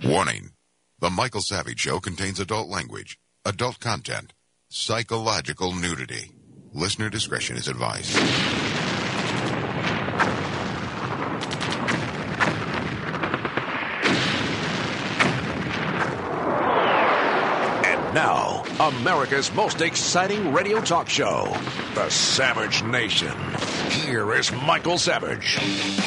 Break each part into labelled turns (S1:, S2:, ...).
S1: Warning. The Michael Savage Show contains adult language, adult content, psychological nudity. Listener discretion is advised.
S2: And now, America's most exciting radio talk show, The Savage Nation. Here is Michael Savage.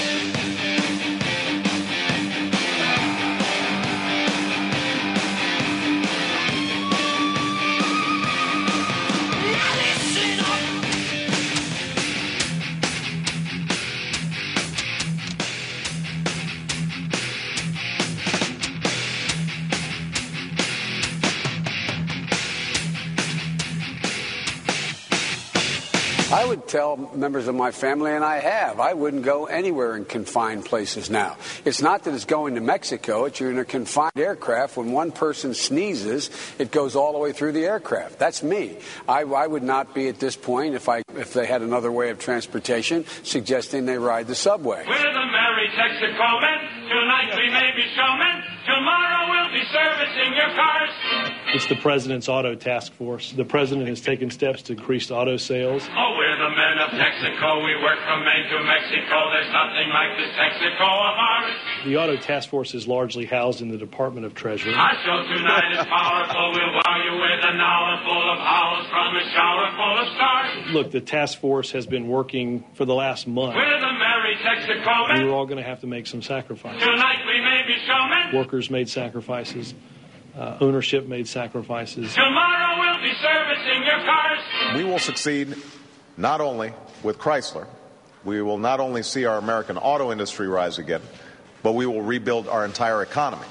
S3: I would tell members of my family, and I have, I wouldn't go anywhere in confined places now. It's not that it's going to Mexico. It's you're in a confined aircraft. When one person sneezes, it goes all the way through the aircraft. That's me. I would not be at this point, if they had another way of transportation, suggesting they ride the subway.
S4: We're the merry Texacomen. Tonight we may be showmen. Tomorrow we'll be servicing your cars.
S5: It's the President's Auto Task Force. The President has taken steps to increase auto sales.
S4: Oh, we're the men of Texaco. We work from Maine to Mexico. There's nothing like this Texaco of ours.
S5: The Auto Task Force is largely housed in the Department of Treasury.
S4: Our show tonight is powerful. We'll wow you with an hour full of howls from a shower full of stars.
S5: Look, the task force has been working for the last month.
S4: We're the merry Texacomen.
S5: We were all going to have to make some sacrifices.
S4: Tonight we may be showmen.
S5: Workers made sacrifices. Ownership made sacrifices.
S4: Tomorrow we'll be servicing your cars.
S6: We will succeed not only with Chrysler. We will not only see our American auto industry rise again, but we will rebuild our entire economy.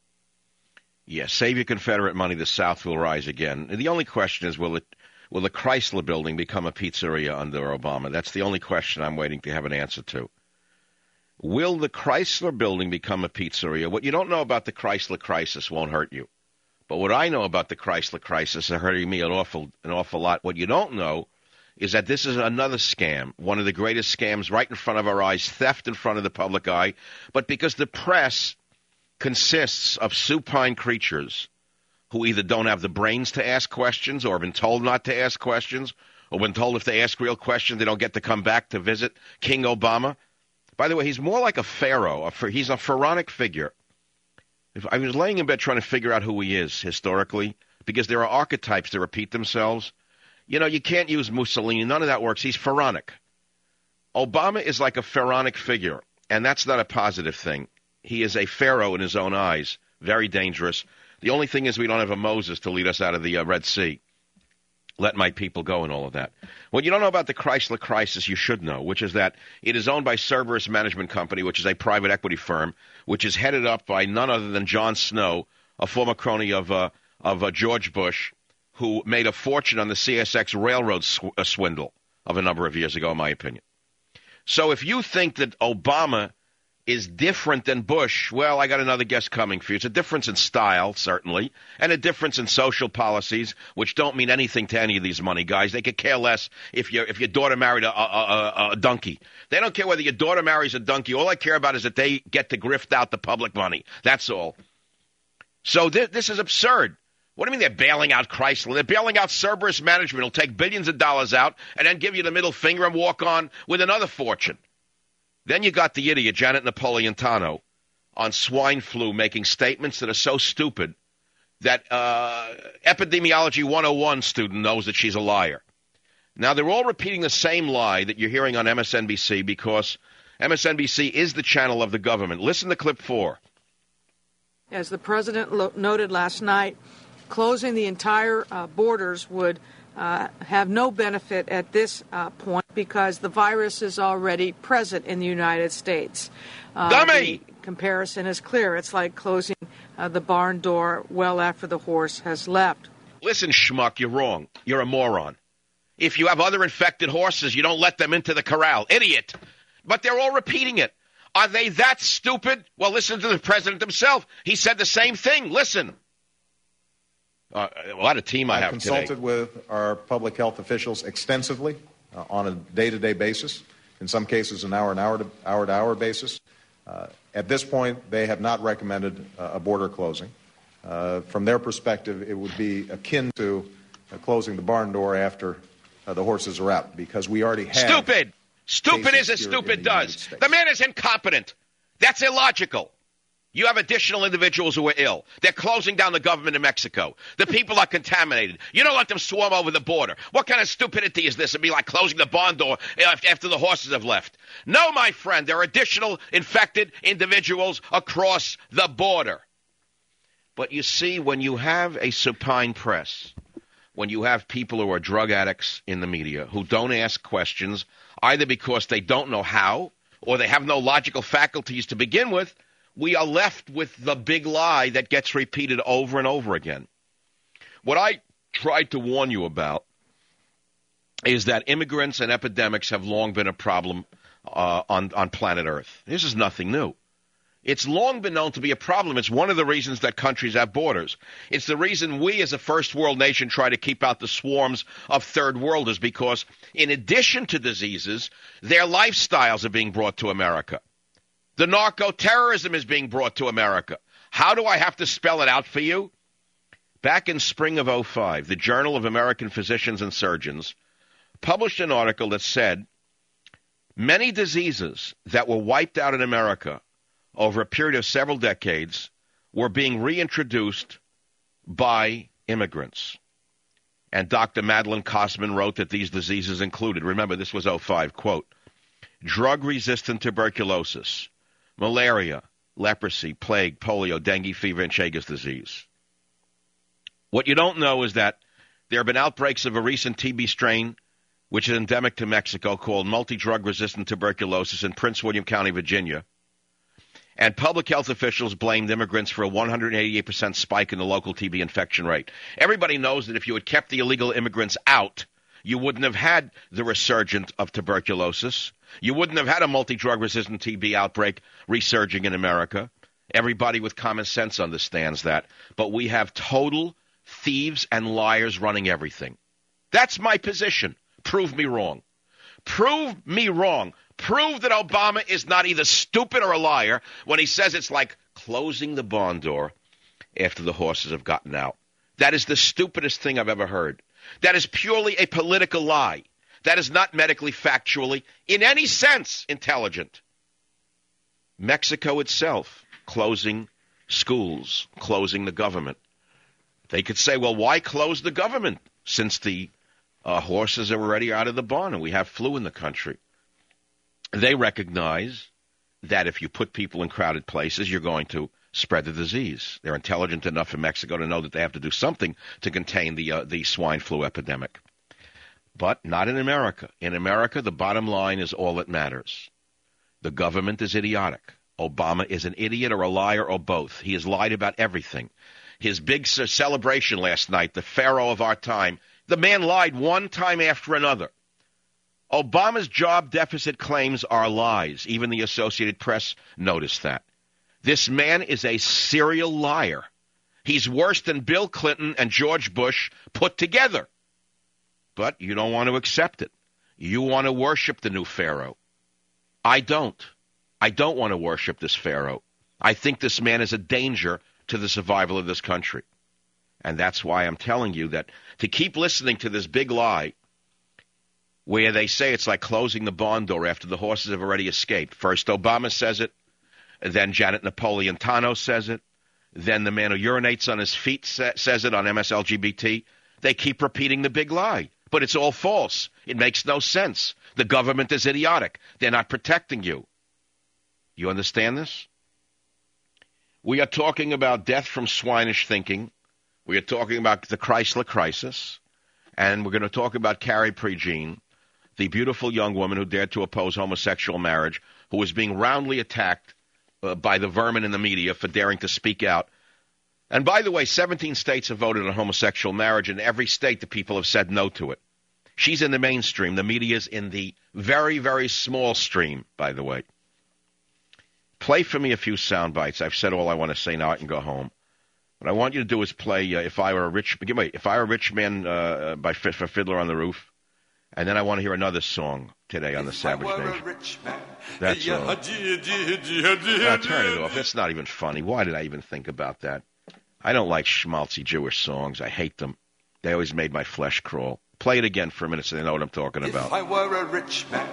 S7: Yes, save your Confederate money, the South will rise again. The only question is, will the Chrysler building become a pizzeria under Obama? That's the only question I'm waiting to have an answer to. Will the Chrysler building become a pizzeria? What you don't know about the Chrysler crisis won't hurt you. But what I know about the Chrysler crisis is hurting me an awful lot. What you don't know is that this is another scam, one of the greatest scams right in front of our eyes, theft in front of the public eye. But because the press consists of supine creatures who either don't have the brains to ask questions or have been told not to ask questions or been told if they ask real questions they don't get to come back to visit King Obama. By the way, he's more like a pharaoh. He's a pharaonic figure. If I was laying in bed trying to figure out who he is historically, because there are archetypes that repeat themselves. You know, you can't use Mussolini. None of that works. He's pharaonic. Obama is like a pharaonic figure, and that's not a positive thing. He is a pharaoh in his own eyes, very dangerous. The only thing is we don't have a Moses to lead us out of the Red Sea. Let my people go and all of that. What you don't know about the Chrysler crisis, you should know, which is that it is owned by Cerberus Management Company, which is a private equity firm, which is headed up by none other than Jon Snow, a former crony of George Bush, who made a fortune on the CSX railroad swindle of a number of years ago, in my opinion. So if you think that Obama is different than Bush, well, I got another guess coming for you. It's a difference in style, certainly, and a difference in social policies, which don't mean anything to any of these money guys. They could care less if your daughter married a donkey. They don't care whether your daughter marries a donkey. All I care about is that they get to grift out the public money. That's all. So this is absurd. What do you mean they're bailing out Chrysler? They're bailing out Cerberus Management. It'll take billions of dollars out and then give you the middle finger and walk on with another fortune. Then you got the idiot, Janet Napolitano, on swine flu making statements that are so stupid that Epidemiology 101 student knows that she's a liar. Now, they're all repeating the same lie that you're hearing on MSNBC because MSNBC is the channel of the government. Listen to clip 4.
S8: As the president noted last night, closing the entire borders would have no benefit at this point because the virus is already present in the United States.
S7: Dummy!
S8: The comparison is clear. It's like closing the barn door well after the horse has left.
S7: Listen, schmuck, you're wrong. You're a moron. If you have other infected horses, you don't let them into the corral. Idiot. But they're all repeating it. Are they that stupid? Well, listen to the president himself. He said the same thing. Listen. What a team I have today.
S6: I've consulted with our public health officials extensively on a day-to-day basis, in some cases an hour-to-hour basis. At this point, they have not recommended a border closing. From their perspective, it would be akin to closing the barn door after the horses are out, because we already have...
S7: Stupid! Stupid is as stupid does. The man is incompetent. That's illogical. You have additional individuals who are ill. They're closing down the government in Mexico. The people are contaminated. You don't let them swarm over the border. What kind of stupidity is this? It'd be like closing the barn door after the horses have left. No, my friend, there are additional infected individuals across the border. But you see, when you have a supine press, when you have people who are drug addicts in the media who don't ask questions, either because they don't know how or they have no logical faculties to begin with, we are left with the big lie that gets repeated over and over again. What I tried to warn you about is that immigrants and epidemics have long been a problem on planet Earth. This is nothing new. It's long been known to be a problem. It's one of the reasons that countries have borders. It's the reason we as a first world nation try to keep out the swarms of third worlders, because in addition to diseases, their lifestyles are being brought to America. The narco-terrorism is being brought to America. How do I have to spell it out for you? Back in spring of 2005, the Journal of American Physicians and Surgeons published an article that said many diseases that were wiped out in America over a period of several decades were being reintroduced by immigrants. And Dr. Madeline Kosman wrote that these diseases included, remember this was 2005, quote, drug-resistant tuberculosis, malaria, leprosy, plague, polio, dengue fever, and Chagas disease. What you don't know is that there have been outbreaks of a recent TB strain, which is endemic to Mexico, called multi-drug resistant tuberculosis in Prince William County, Virginia. And public health officials blamed immigrants for a 188% spike in the local TB infection rate. Everybody knows that if you had kept the illegal immigrants out, you wouldn't have had the resurgence of tuberculosis. You wouldn't have had a multi-drug resistant TB outbreak resurging in America. Everybody with common sense understands that. But we have total thieves and liars running everything. That's my position. Prove me wrong. Prove me wrong. Prove that Obama is not either stupid or a liar when he says it's like closing the barn door after the horses have gotten out. That is the stupidest thing I've ever heard. That is purely a political lie. That is not medically, factually, in any sense, intelligent. Mexico itself closing schools, closing the government. They could say, well, why close the government since the horses are already out of the barn and we have flu in the country? They recognize that if you put people in crowded places, you're going to spread the disease. They're intelligent enough in Mexico to know that they have to do something to contain the swine flu epidemic. But not in America. In America, the bottom line is all that matters. The government is idiotic. Obama is an idiot or a liar or both. He has lied about everything. His big celebration last night, the pharaoh of our time, the man lied one time after another. Obama's job deficit claims are lies. Even the Associated Press noticed that. This man is a serial liar. He's worse than Bill Clinton and George Bush put together. But you don't want to accept it. You want to worship the new pharaoh. I don't. I don't want to worship this pharaoh. I think this man is a danger to the survival of this country. And that's why I'm telling you that to keep listening to this big lie where they say it's like closing the barn door after the horses have already escaped. First Obama says it, then Janet Napolitano says it, then the man who urinates on his feet says it on MSLGBT. They keep repeating the big lie, but it's all false. It makes no sense. The government is idiotic. They're not protecting you. You understand this? We are talking about death from swinish thinking. We are talking about the Chrysler crisis. And we're going to talk about Carrie Prejean, the beautiful young woman who dared to oppose homosexual marriage, who was being roundly attacked by the vermin in the media for daring to speak out. And by the way, 17 states have voted on homosexual marriage, and every state the people have said no to it. She's in the mainstream. The media's in the very, very small stream, by the way. Play for me a few sound bites. I've said all I want to say. Now I can go home. What I want you to do is play If I Were a Rich Man for Fiddler on the Roof. And then I want to hear another song today on the Savage Nation. That's all. Turn it off. It's not even funny. Why did I even think about that? I don't like schmaltzy Jewish songs. I hate them. They always made my flesh crawl. Play it again for a minute so they know what I'm talking about.
S9: If I were a rich man,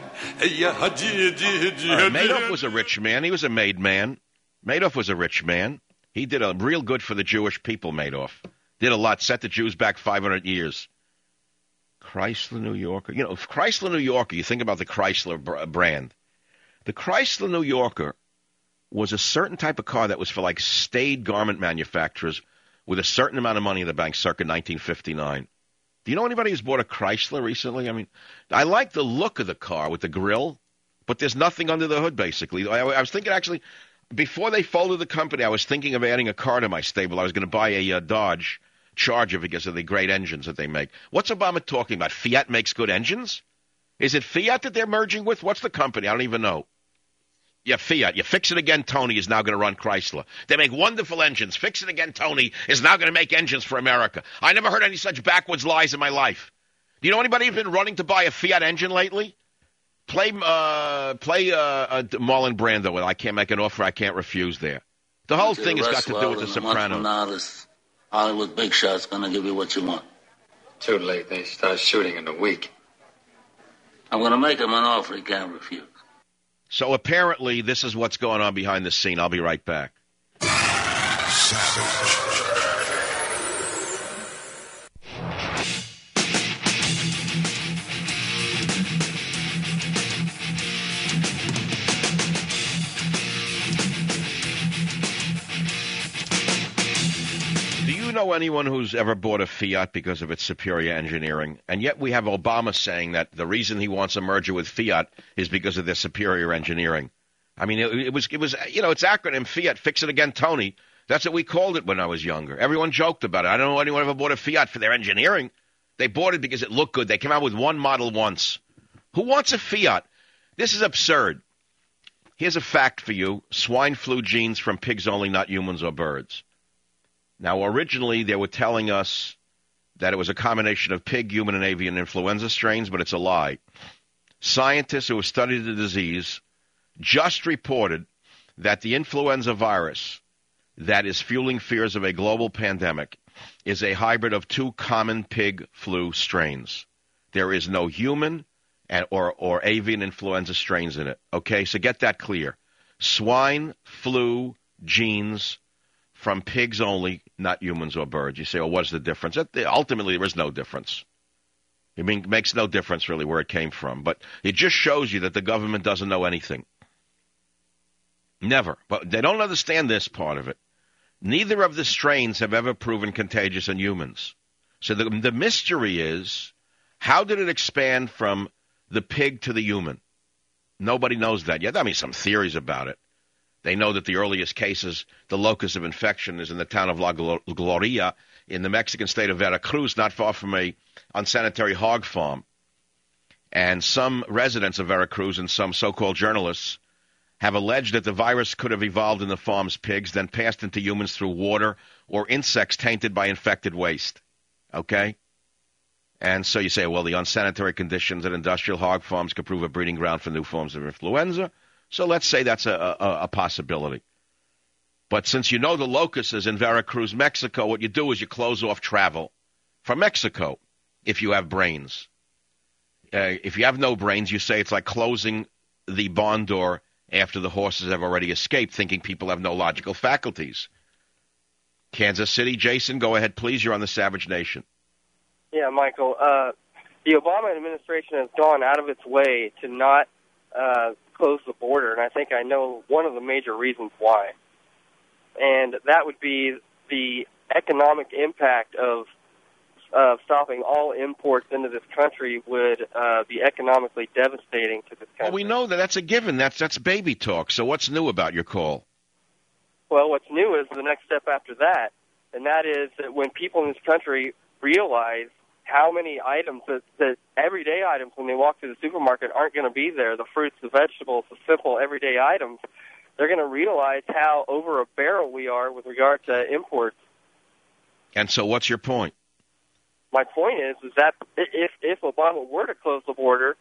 S7: Madoff was a rich man. He was a made man. Madoff was a rich man. He did a real good for the Jewish people, Madoff. Did a lot. Set the Jews back 500 years. Chrysler New Yorker. You know, if Chrysler New Yorker, you think about the Chrysler brand. The Chrysler New Yorker was a certain type of car that was for like staid garment manufacturers with a certain amount of money in the bank circa 1959. Do you know anybody who's bought a Chrysler recently? I mean, I like the look of the car with the grill, but there's nothing under the hood, basically. I was thinking, actually, before they folded the company, I was thinking of adding a car to my stable. I was going to buy a Dodge Charger because of the great engines that they make. What's Obama talking about? Fiat makes good engines? Is it Fiat that they're merging with? What's the company? I don't even know. Yeah, Fiat. Yeah, Fix It Again Tony is now going to run Chrysler. They make wonderful engines. Fix It Again Tony is now going to make engines for America. I never heard any such backwards lies in my life. Do you know anybody who's been running to buy a Fiat engine lately? Play Marlon Brando with I Can't Make an Offer I Can't Refuse there. The whole thing has got to do with The Sopranos.
S10: Now this Hollywood big shot's going to give you what you want.
S11: Too late. They start shooting in a week.
S10: I'm going to make him an offer he can't refuse.
S7: So apparently this is what's going on behind the scene. I'll be right back. Do you know anyone who's ever bought a Fiat because of its superior engineering? And yet we have Obama saying that the reason he wants a merger with Fiat is because of their superior engineering. I mean, it was you know, it's acronym Fiat, Fix It Again Tony. That's what we called it when I was younger. Everyone joked about it. I don't know anyone ever bought a Fiat for their engineering. They bought it because it looked good. They came out with one model once. Who wants a Fiat? This is absurd. Here's a fact for you. Swine flu genes from pigs only, not humans or birds. Now, originally, they were telling us that it was a combination of pig, human, and avian influenza strains, but it's a lie. Scientists who have studied the disease just reported that the influenza virus that is fueling fears of a global pandemic is a hybrid of two common pig flu strains. There is no human or avian influenza strains in it. Okay, so get that clear. Swine flu genes from pigs only, not humans or birds. You say, well, what's the difference? Ultimately, there is no difference. I mean, it makes no difference really where it came from. But it just shows you that the government doesn't know anything. Never. But they don't understand this part of it. Neither of the strains have ever proven contagious in humans. So the mystery is, how did it expand from the pig to the human? Nobody knows that yet. I mean, some theories about it. They know that the earliest cases, the locus of infection, is in the town of La Gloria in the Mexican state of Veracruz, not far from a unsanitary hog farm. And some residents of Veracruz and some so-called journalists have alleged that the virus could have evolved in the farm's pigs, then passed into humans through water or insects tainted by infected waste. Okay? And so you say, well, the unsanitary conditions at industrial hog farms could prove a breeding ground for new forms of influenza. So let's say that's a possibility. But since you know the locus is in Veracruz, Mexico, what you do is you close off travel from Mexico if you have brains. If you have no brains, you say it's like closing the barn door after the horses have already escaped, thinking people have no logical faculties. Kansas City, Jason, go ahead, please. You're on the Savage Nation.
S12: Yeah, Michael. The Obama administration has gone out of its way to not close the border, and I think I know one of the major reasons why. And that would be the economic impact of stopping all imports into this country would be economically devastating to this country.
S7: Well, we know that. That's a given. That's baby talk. So what's new about your call?
S12: Well, what's new is the next step after that, and that is that when people in this country realize how many items, that everyday items when they walk to the supermarket aren't going to be there, the fruits, the vegetables, the simple everyday items, they're going to realize how over a barrel we are with regard to imports.
S7: And so what's your point?
S12: My point is that if Obama were to close the border,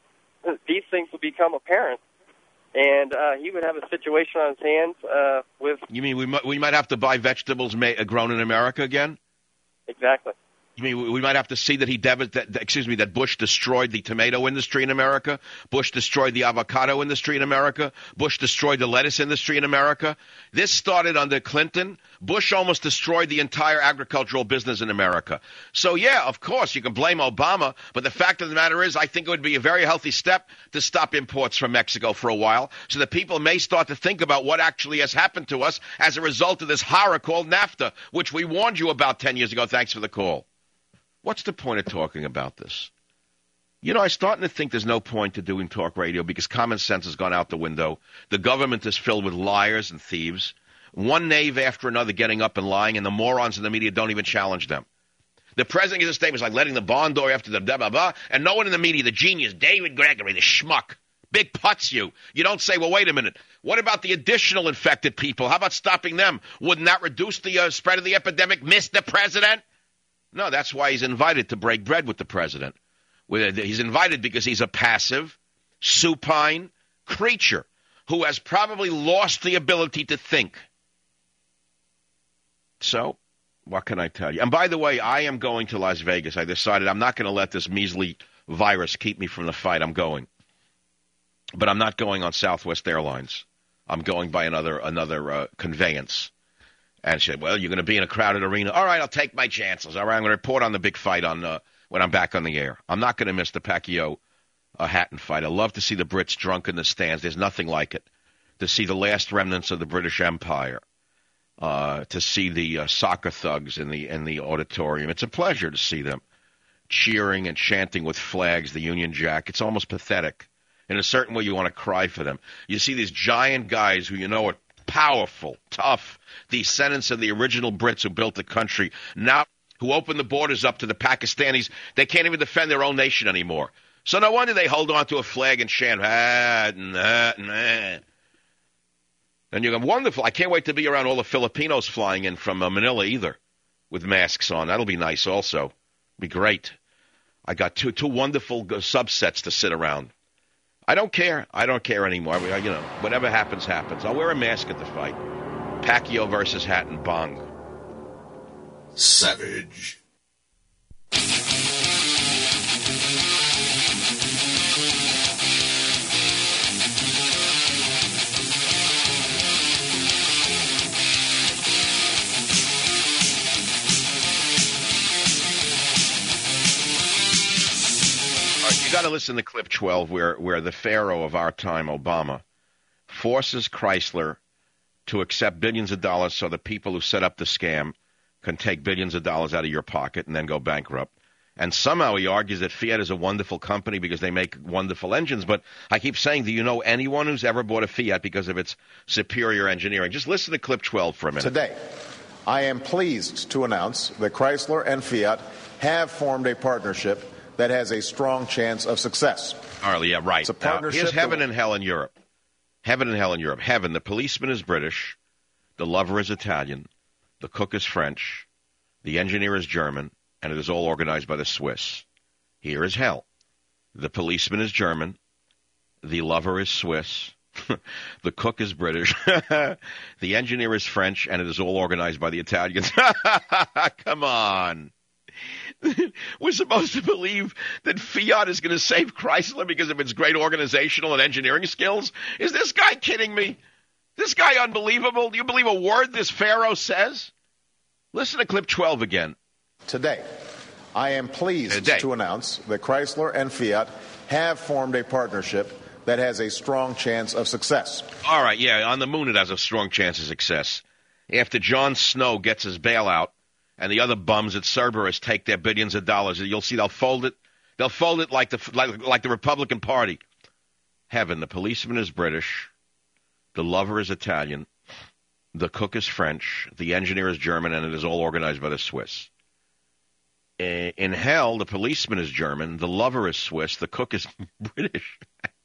S12: these things would become apparent, and he would have a situation on his hands with.
S7: You mean we might have to buy vegetables grown in America again?
S12: Exactly.
S7: You mean we might have to see that that Bush destroyed the tomato industry in America, Bush destroyed the avocado industry in America, Bush destroyed the lettuce industry in America. This started under Clinton. Bush almost destroyed the entire agricultural business in America. So, yeah, of course, you can blame Obama, but the fact of the matter is I think it would be a very healthy step to stop imports from Mexico for a while so that people may start to think about what actually has happened to us as a result of this horror called NAFTA, which we warned you about 10 years ago. Thanks for the call. What's the point of talking about this? You know, I'm starting to think there's no point to doing talk radio because common sense has gone out the window. The government is filled with liars and thieves, one knave after another getting up and lying, and the morons in the media don't even challenge them. The president gives a statement like letting the barn door after the blah, blah, blah, and no one in the media, the genius, David Gregory, the schmuck, big putts you. You don't say, well, wait a minute. What about the additional infected people? How about stopping them? Wouldn't that reduce the spread of the epidemic, Mr. President? No, that's why he's invited to break bread with the president. He's invited because he's a passive, supine creature who has probably lost the ability to think. So, what can I tell you? And by the way, I am going to Las Vegas. I decided I'm not going to let this measly virus keep me from the fight. I'm going. But I'm not going on Southwest Airlines. I'm going by another conveyance. And she said, well, you're going to be in a crowded arena. All right, I'll take my chances. All right, I'm going to report on the big fight when I'm back on the air. I'm not going to miss the Pacquiao-Hatton fight. I love to see the Brits drunk in the stands. There's nothing like it. To see the last remnants of the British Empire. To see the soccer thugs in the auditorium. It's a pleasure to see them cheering and chanting with flags, the Union Jack. It's almost pathetic. In a certain way, you want to cry for them. You see these giant guys who you know are powerful, tough, descendants of the original Brits who built the country, now who opened the borders up to the Pakistanis. They can't even defend their own nation anymore. So no wonder they hold on to a flag and chant, and you're going, wonderful. I can't wait to be around all the Filipinos flying in from Manila either with masks on. That'll be nice also. Be great. I got two wonderful subsets to sit around. I don't care. I don't care anymore. Whatever happens, happens. I'll wear a mask at the fight. Pacquiao versus Hatton, bong.
S1: Savage.
S7: You got to listen to clip 12 where the pharaoh of our time, Obama, forces Chrysler to accept billions of dollars so the people who set up the scam can take billions of dollars out of your pocket and then go bankrupt. And somehow he argues that Fiat is a wonderful company because they make wonderful engines. But I keep saying, do you know anyone who's ever bought a Fiat because of its superior engineering? Just listen to clip 12 for a minute.
S6: Today, I am pleased to announce that Chrysler and Fiat have formed a partnership that has a strong chance of success.
S7: Oh, yeah, right.
S6: It's a partnership.
S7: Here's heaven and hell in Europe. Heaven and hell in Europe. Heaven, the policeman is British, the lover is Italian, the cook is French, the engineer is German, and it is all organized by the Swiss. Here is hell. The policeman is German, the lover is Swiss, the cook is British, the engineer is French, and it is all organized by the Italians. Come on. We're supposed to believe that Fiat is going to save Chrysler because of its great organizational and engineering skills? Is this guy kidding me? This guy unbelievable? Do you believe a word this pharaoh says? Listen to clip 12 again.
S6: Today, I am pleased to announce that Chrysler and Fiat have formed a partnership that has a strong chance of success.
S7: All right, yeah, on the moon it has a strong chance of success. After Jon Snow gets his bailout, and the other bums at Cerberus take their billions of dollars, you'll see they'll fold it. They'll fold it like the Republican Party. Heaven, the policeman is British, the lover is Italian, the cook is French, the engineer is German, and it is all organized by the Swiss. In hell, the policeman is German, the lover is Swiss, the cook is British.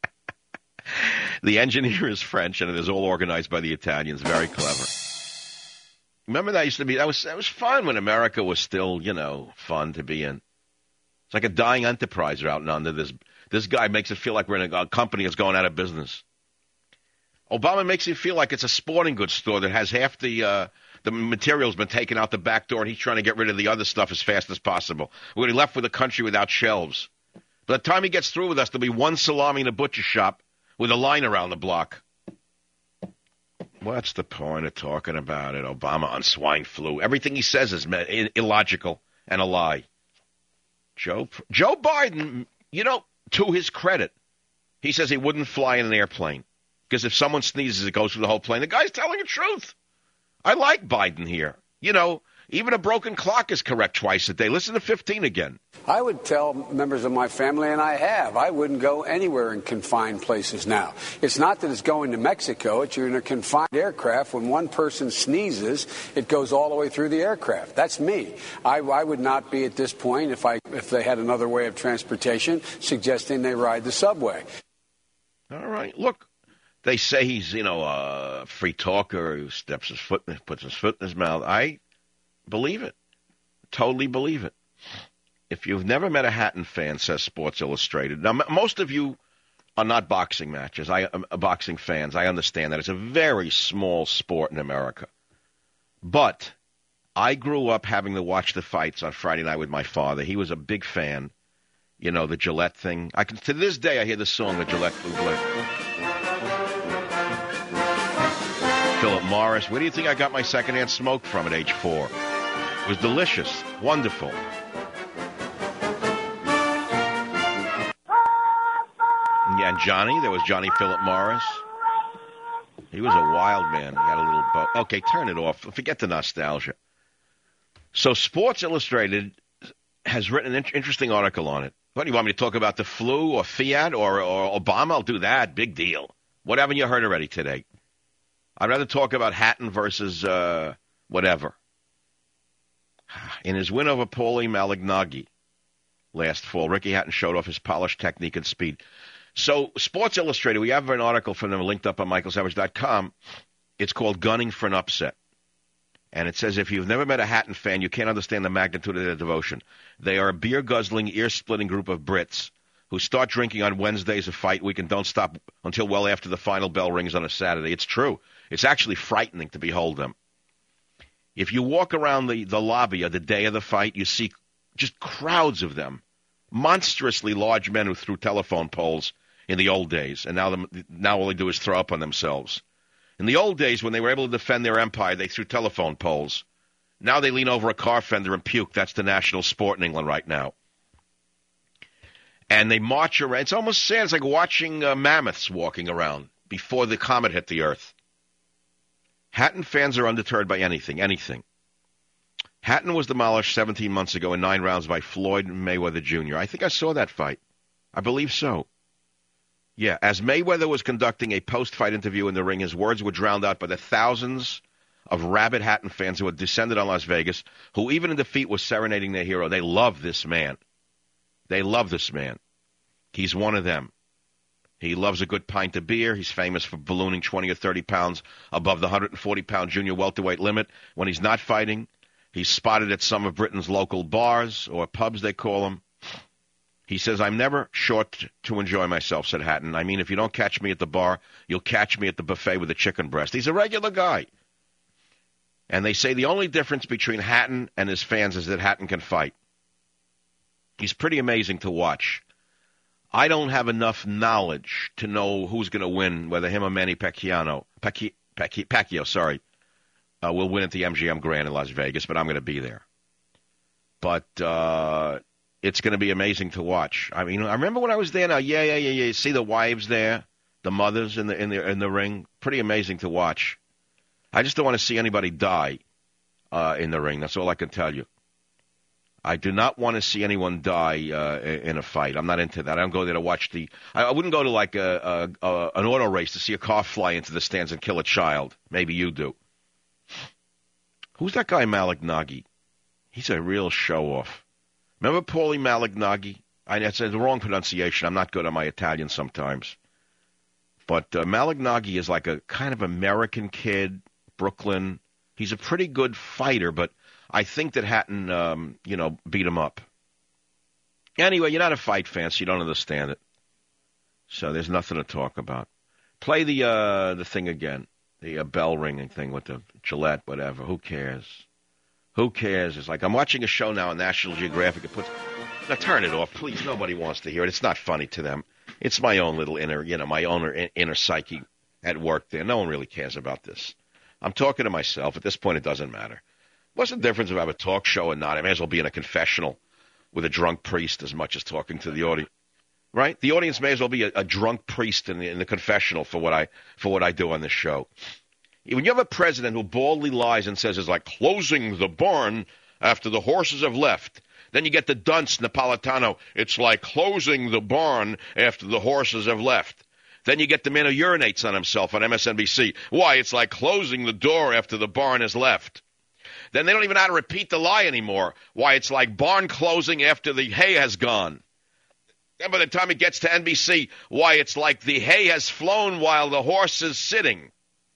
S7: The engineer is French, and it is all organized by the Italians. Very clever. Remember that used to be, that was fun when America was still, fun to be in. It's like a dying enterprise out and under This guy makes it feel like we're in a company that's going out of business. Obama makes it feel like it's a sporting goods store that has half the material's been taken out the back door, and he's trying to get rid of the other stuff as fast as possible. We're going to be left with a country without shelves. By the time he gets through with us, there'll be one salami in a butcher shop with a line around the block. What's the point of talking about it? Obama on swine flu. Everything he says is illogical and a lie. Joe Biden, to his credit, he says he wouldn't fly in an airplane because if someone sneezes, it goes through the whole plane. The guy's telling the truth. I like Biden here. Even a broken clock is correct twice a day. Listen to 15 again.
S3: I would tell members of my family, and I have, I wouldn't go anywhere in confined places now. It's not that it's going to Mexico. It's you're in a confined aircraft. When one person sneezes, it goes all the way through the aircraft. That's me. I would not be at this point, if they had another way of transportation, suggesting they ride the subway.
S7: All right. Look, they say he's, a free talker who puts his foot in his mouth. I believe it. Totally believe it. If you've never met a Hatton fan, says Sports Illustrated. Now, most of you are not boxing boxing fans. I understand that. It's a very small sport in America. But I grew up having to watch the fights on Friday night with my father. He was a big fan. The Gillette thing. To this day, I hear the song, the Gillette Buble. Philip Morris. Where do you think I got my secondhand smoke from at age 4? It was delicious. Wonderful. Yeah, and Johnny. There was Johnny Philip Morris. He was a wild man. He had a little boat. Okay, turn it off. Forget the nostalgia. So Sports Illustrated has written an interesting article on it. What, do you want me to talk about the flu or Fiat or Obama? I'll do that. Big deal. What haven't you heard already today? I'd rather talk about Hatton versus whatever. In his win over Paulie Malignaggi last fall, Ricky Hatton showed off his polished technique and speed. So Sports Illustrated, we have an article from them linked up on michaelsavage.com. It's called Gunning for an Upset. And it says, if you've never met a Hatton fan, you can't understand the magnitude of their devotion. They are a beer-guzzling, ear-splitting group of Brits who start drinking on Wednesdays of fight week and don't stop until well after the final bell rings on a Saturday. It's true. It's actually frightening to behold them. If you walk around the lobby of the day of the fight, you see just crowds of them, monstrously large men who threw telephone poles in the old days, and now all they do is throw up on themselves. In the old days, when they were able to defend their empire, they threw telephone poles. Now they lean over a car fender and puke. That's the national sport in England right now. And they march around. It's almost sad. It's like watching mammoths walking around before the comet hit the Earth. Hatton fans are undeterred by anything. Hatton was demolished 17 months ago in 9 rounds by Floyd Mayweather Jr. I think I saw that fight. I believe so. Yeah, as Mayweather was conducting a post-fight interview in the ring, his words were drowned out by the thousands of rabid Hatton fans who had descended on Las Vegas, who even in defeat was serenading their hero. They love this man. He's one of them. He loves a good pint of beer. He's famous for ballooning 20 or 30 pounds above the 140-pound junior welterweight limit. When he's not fighting, he's spotted at some of Britain's local bars, or pubs they call them. He says, I'm never short to enjoy myself, said Hatton. I mean, if you don't catch me at the bar, you'll catch me at the buffet with a chicken breast. He's a regular guy. And they say the only difference between Hatton and his fans is that Hatton can fight. He's pretty amazing to watch. I don't have enough knowledge to know who's going to win, whether him or Manny Pacquiao, will win at the MGM Grand in Las Vegas, but I'm going to be there. But it's going to be amazing to watch. I mean, I remember when I was there. Now, yeah. See the wives there, the mothers in the ring. Pretty amazing to watch. I just don't want to see anybody die in the ring. That's all I can tell you. I do not want to see anyone die in a fight. I'm not into that. I don't go there to watch I wouldn't go to like an auto race to see a car fly into the stands and kill a child. Maybe you do. Who's that guy Malignaggi? He's a real show-off. Remember Paulie Malignaggi? That's the wrong pronunciation. I'm not good at my Italian sometimes. But Malignaggi is like a kind of American kid, Brooklyn. He's a pretty good fighter, but I think that Hatton, beat him up. Anyway, you're not a fight fan, so you don't understand it. So there's nothing to talk about. Play the thing again, the bell ringing thing with the Gillette, whatever. Who cares? Who cares? It's like I'm watching a show now on National Geographic. Now turn it off, please. Nobody wants to hear it. It's not funny to them. It's my own little inner psyche at work there. No one really cares about this. I'm talking to myself. At this point, it doesn't matter. What's the difference if I have a talk show or not? I may as well be in a confessional with a drunk priest as much as talking to the audience. Right? The audience may as well be a drunk priest in the confessional for what I do on this show. When you have a president who baldly lies and says it's like closing the barn after the horses have left, then you get the dunce Napolitano, it's like closing the barn after the horses have left. Then you get the man who urinates on himself on MSNBC. Why, it's like closing the door after the barn has left. Then they don't even know how to repeat the lie anymore. Why, it's like barn closing after the hay has gone. Then by the time it gets to NBC, why, it's like the hay has flown while the horse is sitting.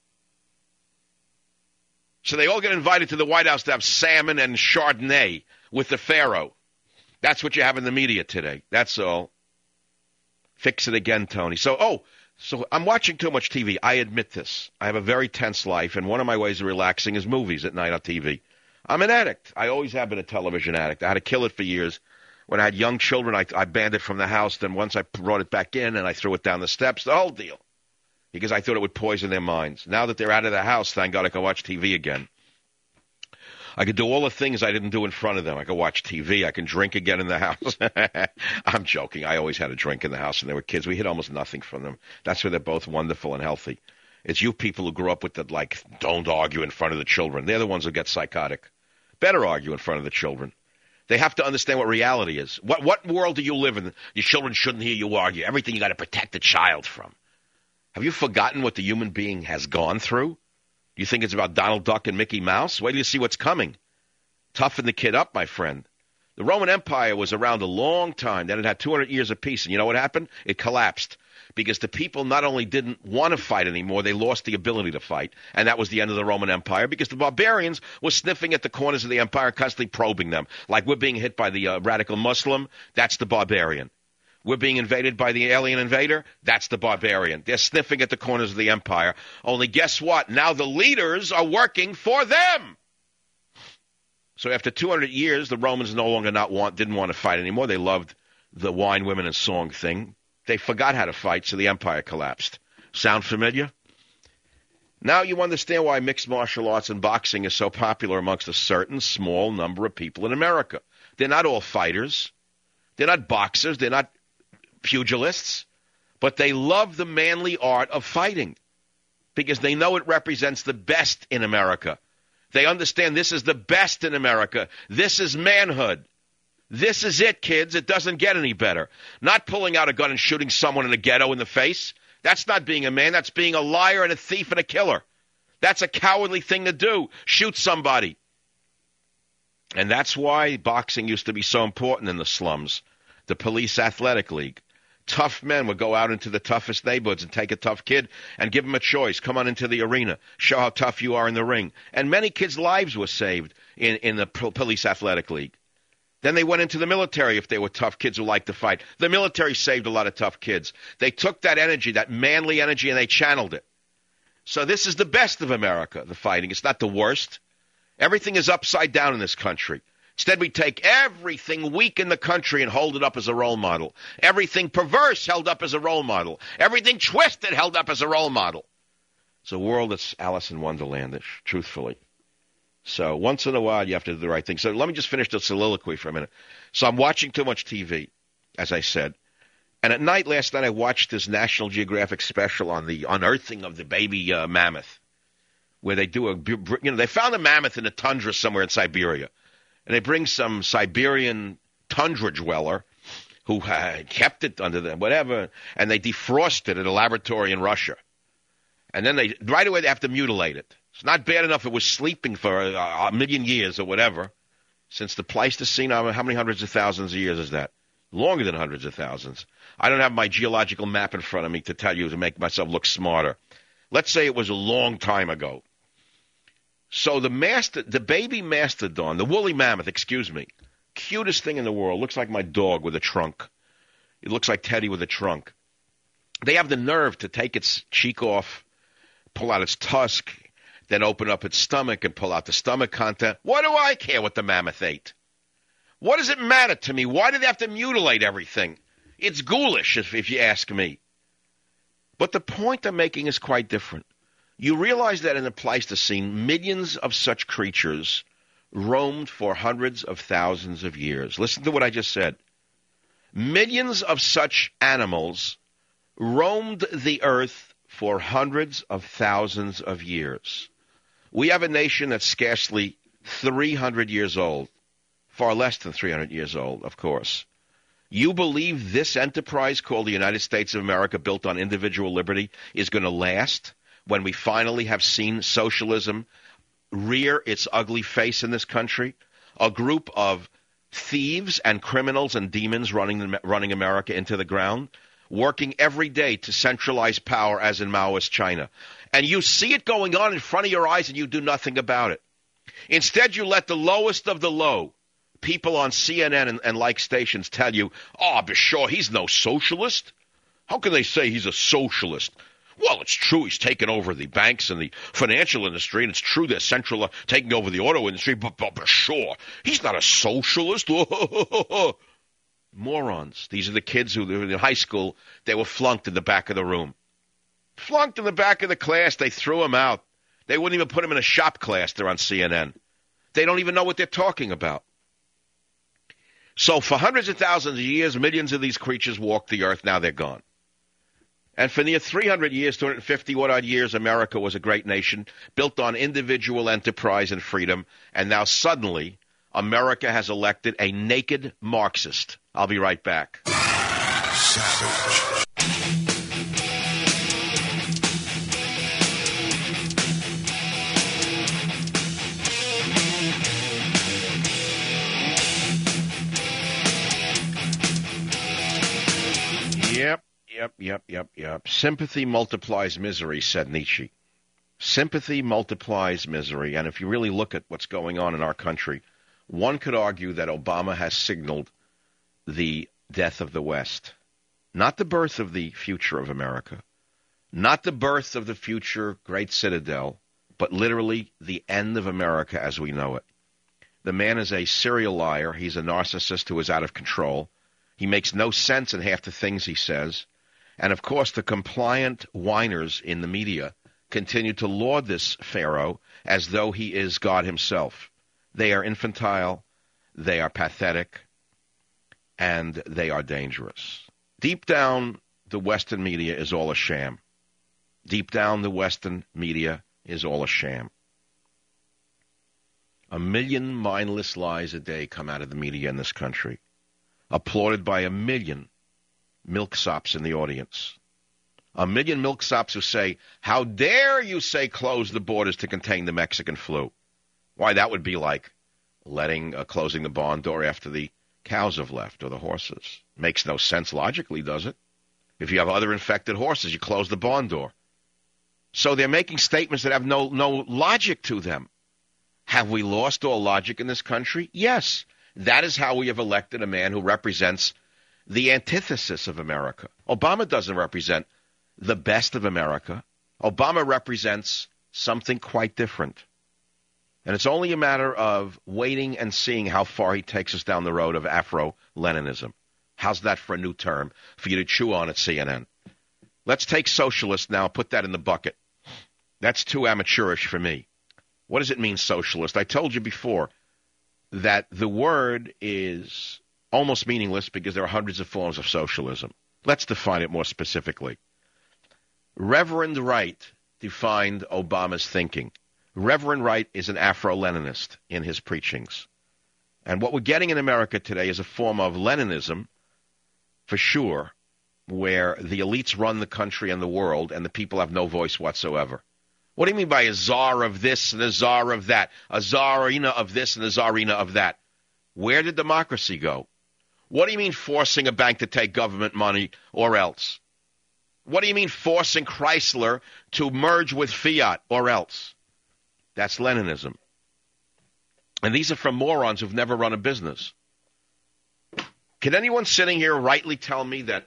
S7: So they all get invited to the White House to have salmon and Chardonnay with the Pharaoh. That's what you have in the media today. That's all. Fix it again, Tony. So I'm watching too much TV. I admit this. I have a very tense life, and one of my ways of relaxing is movies at night on TV. I'm an addict. I always have been a television addict. I had to kill it for years. When I had young children, I banned it from the house. Then once I brought it back in and I threw it down the steps, the whole deal. Because I thought it would poison their minds. Now that they're out of the house, thank God I can watch TV again. I could do all the things I didn't do in front of them. I could watch TV. I can drink again in the house. I'm joking. I always had a drink in the house when they were kids. We hid almost nothing from them. That's why they're both wonderful and healthy. It's you people who grew up with the, like, don't argue in front of the children. They're the ones who get psychotic. Better argue in front of the children. They have to understand what reality is. What world do you live in? Your children shouldn't hear you argue. Everything you got to protect the child from. Have you forgotten what the human being has gone through? Do you think it's about Donald Duck and Mickey Mouse? Wait till you see what's coming. Toughen the kid up, my friend. The Roman Empire was around a long time. Then it had 200 years of peace. And you know what happened? It collapsed. Because the people not only didn't want to fight anymore, they lost the ability to fight. And that was the end of the Roman Empire because the barbarians were sniffing at the corners of the empire, constantly probing them. Like we're being hit by the radical Muslim, that's the barbarian. We're being invaded by the alien invader, that's the barbarian. They're sniffing at the corners of the empire. Only guess what? Now the leaders are working for them. So after 200 years, the Romans didn't want to fight anymore. They loved the wine, women, and song thing. They forgot how to fight, so the empire collapsed. Sound familiar? Now you understand why mixed martial arts and boxing is so popular amongst a certain small number of people in America. They're not all fighters. They're not boxers. They're not pugilists. But they love the manly art of fighting because they know it represents the best in America. They understand this is the best in America. This is manhood. This is it, kids. It doesn't get any better. Not pulling out a gun and shooting someone in a ghetto in the face. That's not being a man. That's being a liar and a thief and a killer. That's a cowardly thing to do. Shoot somebody. And that's why boxing used to be so important in the slums. The Police Athletic League. Tough men would go out into the toughest neighborhoods and take a tough kid and give him a choice. Come on into the arena. Show how tough you are in the ring. And many kids' lives were saved in the Police Athletic League. Then they went into the military if they were tough kids who liked to fight. The military saved a lot of tough kids. They took that energy, that manly energy, and they channeled it. So this is the best of America, the fighting. It's not the worst. Everything is upside down in this country. Instead, we take everything weak in the country and hold it up as a role model. Everything perverse held up as a role model. Everything twisted held up as a role model. It's a world that's Alice in Wonderlandish, truthfully. So once in a while, you have to do the right thing. So let me just finish the soliloquy for a minute. So I'm watching too much TV, as I said. And at night, last night, I watched this National Geographic special on the unearthing of the baby mammoth, where they do they found a mammoth in a tundra somewhere in Siberia. And they bring some Siberian tundra dweller who kept it under the whatever, and they defrost it at a laboratory in Russia. And then right away they have to mutilate it. It's not bad enough it was sleeping for a million years or whatever. Since the Pleistocene, how many hundreds of thousands of years is that? Longer than hundreds of thousands. I don't have my geological map in front of me to tell you to make myself look smarter. Let's say it was a long time ago. So the baby mastodon, the woolly mammoth, cutest thing in the world, looks like my dog with a trunk. It looks like Teddy with a trunk. They have the nerve to take its cheek off, pull out its tusk, then open up its stomach and pull out the stomach content. What do I care what the mammoth ate? What does it matter to me? Why do they have to mutilate everything? It's ghoulish, if you ask me. But the point I'm making is quite different. You realize that in the Pleistocene, millions of such creatures roamed for hundreds of thousands of years. Listen to what I just said. Millions of such animals roamed the earth for hundreds of thousands of years. We have a nation that's scarcely 300 years old, far less than 300 years old, of course. You believe this enterprise called the United States of America, built on individual liberty, is going to last when we finally have seen socialism rear its ugly face in this country? A group of thieves and criminals and demons running America into the ground, working every day to centralize power as in Maoist China. And you see it going on in front of your eyes and you do nothing about it. Instead, you let the lowest of the low, people on CNN and like stations, tell you, oh, Bashar, he's no socialist. How can they say he's a socialist? Well, it's true he's taken over the banks and the financial industry, and it's true they're taking over the auto industry, but Bashar, he's not a socialist. Morons. These are the kids who were in high school. They were flunked in the back of the room. Flunked in the back of the class. They threw them out. They wouldn't even put them in a shop class. They're on CNN. They don't even know what they're talking about. So for hundreds of thousands of years, millions of these creatures walked the earth. Now they're gone. And for near 300 years, 250-odd years, America was a great nation, built on individual enterprise and freedom. And now suddenly, America has elected a naked Marxist. I'll be right back.
S1: Savage.
S7: Yep. Sympathy multiplies misery, said Nietzsche. Sympathy multiplies misery. And if you really look at what's going on in our country, one could argue that Obama has signaled the death of the West. Not the birth of the future of America. Not the birth of the future great citadel, but literally the end of America as we know it. The man is a serial liar. He's a narcissist who is out of control. He makes no sense in half the things he says. And, of course, the compliant whiners in the media continue to laud this Pharaoh as though he is God himself. They are infantile, they are pathetic, and they are dangerous. Deep down, the Western media is all a sham. Deep down, the Western media is all a sham. 1 million mindless lies a day come out of the media in this country, applauded by 1 million milksops in the audience. 1 million milksops who say, how dare you say close the borders to contain the Mexican flu? Why, that would be like closing the barn door after the cows have left or the horses. Makes no sense logically, does it? If you have other infected horses, you close the barn door. So they're making statements that have no logic to them. Have we lost all logic in this country? Yes. That is how we have elected a man who represents the antithesis of America. Obama doesn't represent the best of America. Obama represents something quite different. And it's only a matter of waiting and seeing how far he takes us down the road of Afro-Leninism. How's that for a new term for you to chew on at CNN? Let's take socialist now, put that in the bucket. That's too amateurish for me. What does it mean, socialist? I told you before that the word is almost meaningless because there are hundreds of forms of socialism. Let's define it more specifically. Reverend Wright defined Obama's thinking. Reverend Wright is an Afro-Leninist in his preachings. And what we're getting in America today is a form of Leninism, for sure, where the elites run the country and the world and the people have no voice whatsoever. What do you mean by a czar of this and a czar of that? A czarina of this and a czarina of that? Where did democracy go? What do you mean forcing a bank to take government money or else? What do you mean forcing Chrysler to merge with Fiat or else? That's Leninism. And these are from morons who've never run a business. Can anyone sitting here rightly tell me that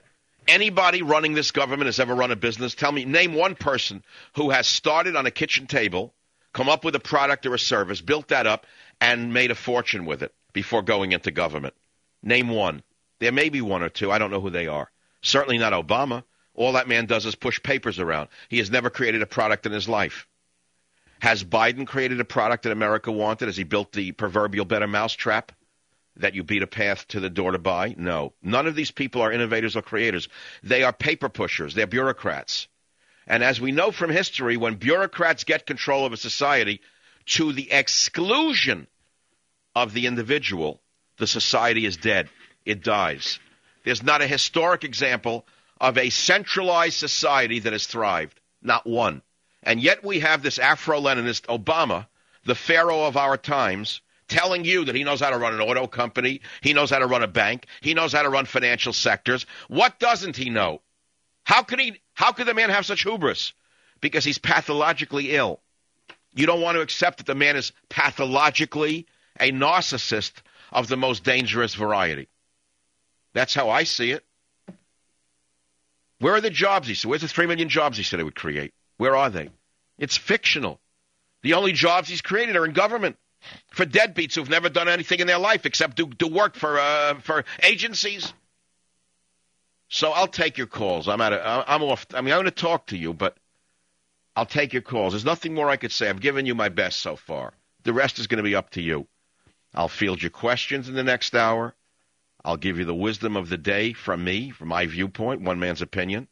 S7: Anybody running this government has ever run a business? Name one person who has started on a kitchen table, come up with a product or a service, built that up, and made a fortune with it before going into government. Name one. There may be one or two. I don't know who they are. Certainly not Obama. All that man does is push papers around. He has never created a product in his life. Has Biden created a product that America wanted? Has he built the proverbial better mousetrap that you beat a path to the door to buy? No. None of these people are innovators or creators. They are paper pushers. They're bureaucrats. And as we know from history, when bureaucrats get control of a society to the exclusion of the individual, the society is dead. It dies. There's not a historic example of a centralized society that has thrived. Not one. And yet we have this Afro-Leninist Obama, the pharaoh of our times, telling you that he knows how to run an auto company, he knows how to run a bank, he knows how to run financial sectors. What doesn't he know? How could the man have such hubris? Because he's pathologically ill. You don't want to accept that the man is pathologically a narcissist of the most dangerous variety. That's how I see it. Where are the jobs he said? Where's the 3 million jobs he said he would create? Where are they? It's fictional. The only jobs he's created are in government for deadbeats who've never done anything in their life except do work for agencies. So I'll take your calls. I'm off. I mean, I'm going to talk to you, but I'll take your calls. There's nothing more I could say. I've given you my best so far. The rest is going to be up to you. I'll field your questions in the next hour. I'll give you the wisdom of the day from me, from my viewpoint, one man's opinion.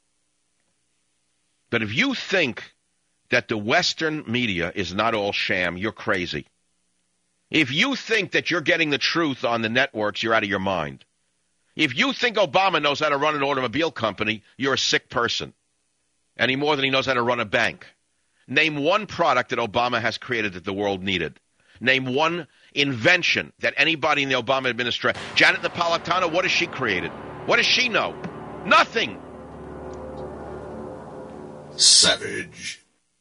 S7: But if you think that the Western media is not all sham, you're crazy. If you think that you're getting the truth on the networks, you're out of your mind. If you think Obama knows how to run an automobile company, you're a sick person. Any more than he knows how to run a bank. Name one product that Obama has created that the world needed. Name one invention that anybody in the Obama administration. Janet Napolitano, what has she created? What does she know? Nothing.
S1: Savage.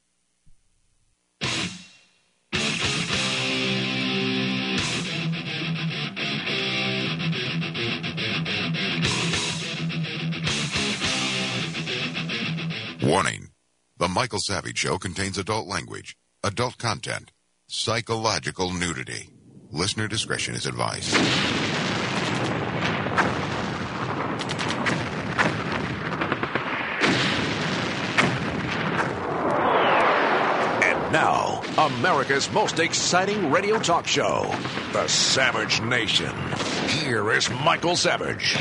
S1: Warning. The Michael Savage Show contains adult language, adult content, psychological nudity. Listener discretion is advised.
S2: And now, America's most exciting radio talk show, The Savage Nation. Here is Michael Savage.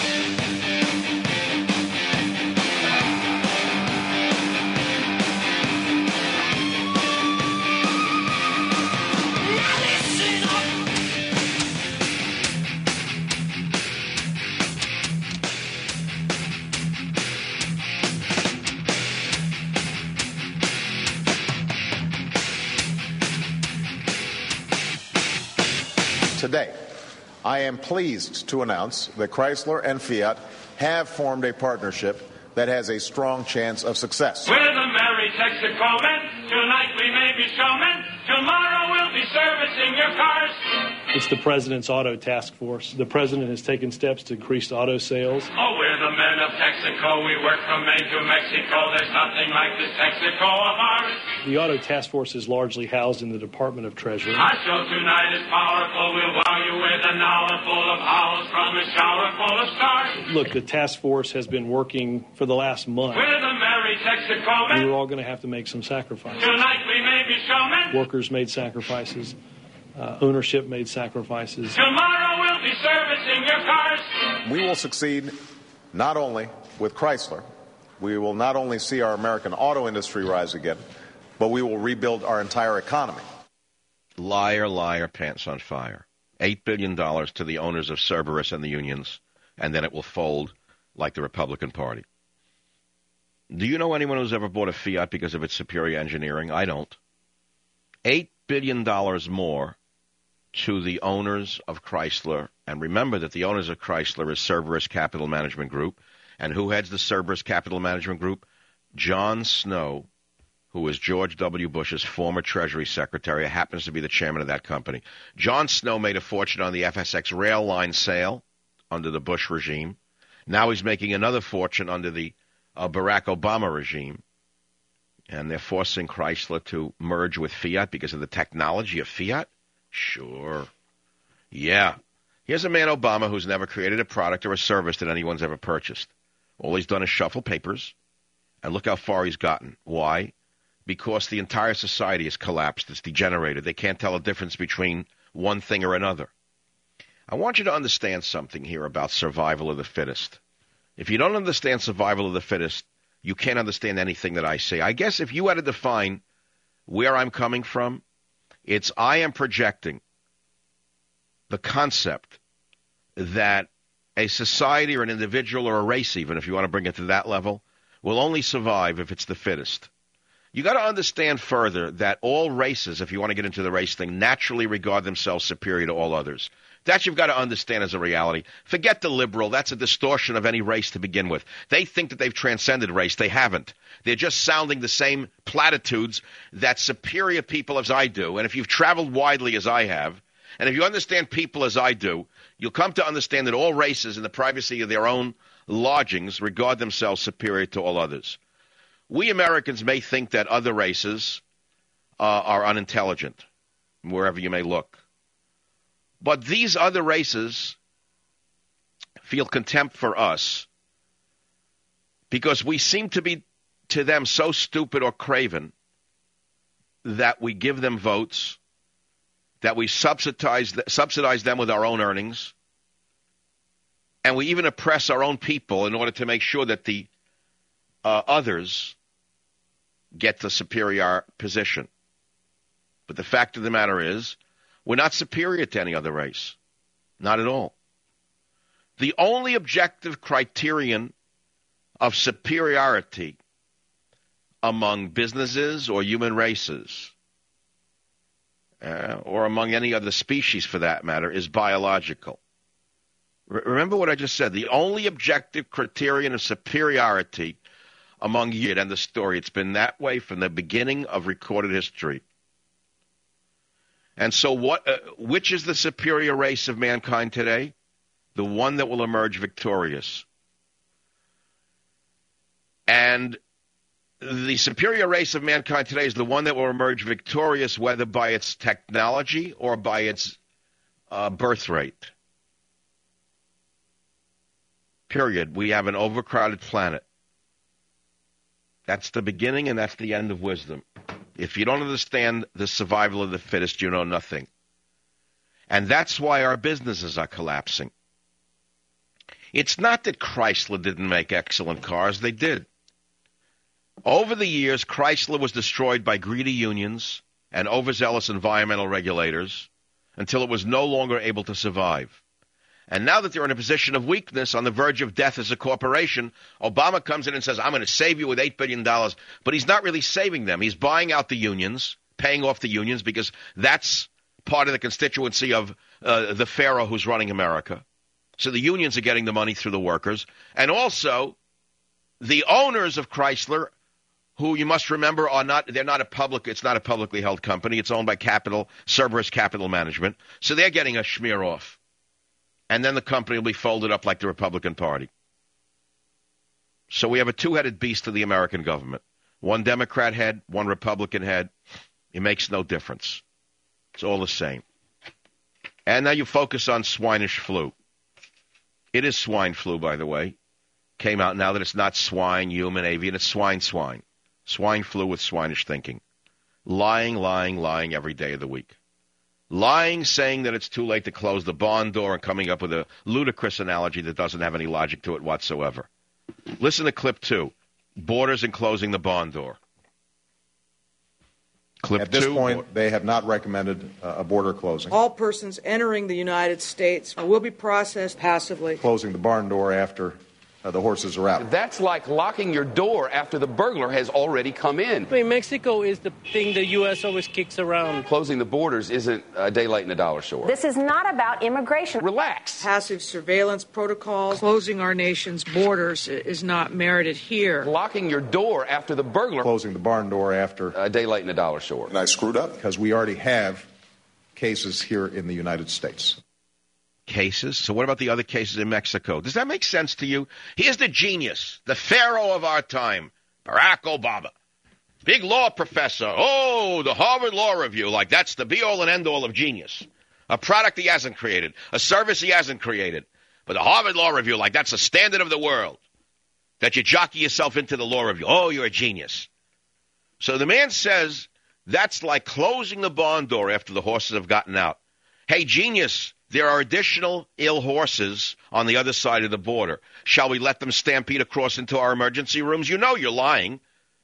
S6: Today, I am pleased to announce that Chrysler and Fiat have formed a partnership that has a strong chance of success.
S4: We're the merry Texacomen. Tonight we may be showmen. Tomorrow we'll be servicing your cars.
S5: It's the President's Auto Task Force. The President has taken steps to increase auto sales.
S4: Oh, we're the men of Texaco. We work from Maine to Mexico. There's nothing like this Texaco of ours.
S5: The Auto Task Force is largely housed in the Department of Treasury.
S4: Our show tonight is powerful. We'll wow you with an hour full of howls from a shower full of stars.
S5: Look, the task force has been working for the last month.
S4: We're the merry Texacomen.
S5: We were all going to have to make some sacrifices.
S4: Tonight we may be showmen.
S5: Workers made sacrifices. Ownership made sacrifices.
S4: Tomorrow we'll be servicing your cars.
S6: We will succeed not only with Chrysler, we will not only see our American auto industry rise again, but we will rebuild our entire economy.
S7: Liar, liar, pants on fire. $8 billion to the owners of Cerberus and the unions, and then it will fold like the Republican Party. Do you know anyone who's ever bought a Fiat because of its superior engineering? I don't. $8 billion more to the owners of Chrysler. And remember that the owners of Chrysler is Cerberus Capital Management Group. And who heads the Cerberus Capital Management Group? John Snow, who is George W. Bush's former Treasury Secretary, happens to be the chairman of that company. John Snow made a fortune on the FSX rail line sale under the Bush regime. Now he's making another fortune under the Barack Obama regime. And they're forcing Chrysler to merge with Fiat because of the technology of Fiat? Sure. Yeah. Here's a man, Obama, who's never created a product or a service that anyone's ever purchased. All he's done is shuffle papers, and look how far he's gotten. Why? Because the entire society has collapsed. It's degenerated. They can't tell a difference between one thing or another. I want you to understand something here about survival of the fittest. If you don't understand survival of the fittest, you can't understand anything that I say. I guess if you had to define where I'm coming from, it's I am projecting the concept that a society or an individual or a race, even if you want to bring it to that level, will only survive if it's the fittest. You got to understand further that all races, if you want to get into the race thing, naturally regard themselves superior to all others. That you've got to understand as a reality. Forget the liberal. That's a distortion of any race to begin with. They think that they've transcended race. They haven't. They're just sounding the same platitudes that superior people as I do. And if you've traveled widely as I have, and if you understand people as I do, you'll come to understand that all races in the privacy of their own lodgings regard themselves superior to all others. We Americans may think that other races are unintelligent, wherever you may look. But these other races feel contempt for us because we seem to be to them so stupid or craven that we give them votes, that we subsidize them with our own earnings, and we even oppress our own people in order to make sure that the others get the superior position. But the fact of the matter is, we're not superior to any other race. Not at all. The only objective criterion of superiority among businesses or human races, or among any other species for that matter, is biological. Remember what I just said. The only objective criterion of superiority among you, and the story, it's been that way from the beginning of recorded history. And so which is the superior race of mankind today? The one that will emerge victorious. And the superior race of mankind today is the one that will emerge victorious, whether by its technology or by its birth rate. Period. We have an overcrowded planet. That's the beginning and that's the end of wisdom. If you don't understand the survival of the fittest, you know nothing. And that's why our businesses are collapsing. It's not that Chrysler didn't make excellent cars. They did. Over the years, Chrysler was destroyed by greedy unions and overzealous environmental regulators until it was no longer able to survive. And now that they're in a position of weakness, on the verge of death as a corporation, Obama comes in and says, I'm going to save you with $8 billion. But he's not really saving them. He's buying out the unions, paying off the unions, because that's part of the constituency of the pharaoh who's running America. So the unions are getting the money through the workers. And also, the owners of Chrysler, who you must remember it's not a publicly held company. It's owned by Cerberus Capital Management. So they're getting a schmear off. And then the company will be folded up like the Republican Party. So we have a two-headed beast of the American government. One Democrat head, one Republican head. It makes no difference. It's all the same. And now you focus on swinish flu. It is swine flu, by the way. Came out now that it's not swine, human, avian. It's swine. Swine flu with swinish thinking. Lying every day of the week. Lying, saying that it's too late to close the barn door, and coming up with a ludicrous analogy that doesn't have any logic to it whatsoever. Listen to clip 2. Borders and closing the barn door. Clip
S6: At this
S7: 2,
S6: point, they have not recommended a border closing.
S8: All persons entering the United States will be processed passively.
S6: Closing the barn door after the horses are out.
S9: That's like locking your door after the burglar has already come in.
S13: I mean, Mexico is the thing the U.S. always kicks around.
S9: Closing the borders isn't a day late and a dollar short.
S14: This is not about immigration.
S9: Relax.
S8: Passive surveillance protocols, closing our nation's borders is not merited here.
S9: Locking your door after the burglar.
S6: Closing the barn door after
S9: a day late and a dollar short.
S6: And I screwed up because we already have cases here in the United States.
S7: cases. So what about the other cases in Mexico? Does that make sense to you? Here's the genius, the pharaoh of our time, Barack Obama. Big law professor. Oh, the Harvard Law Review. Like, that's the be-all and end-all of genius. A product he hasn't created. A service he hasn't created. But the Harvard Law Review, like, that's the standard of the world. That you jockey yourself into the law review. Oh, you're a genius. So the man says that's like closing the barn door after the horses have gotten out. Hey, genius, there are additional ill horses on the other side of the border. Shall we let them stampede across into our emergency rooms? You know you're lying.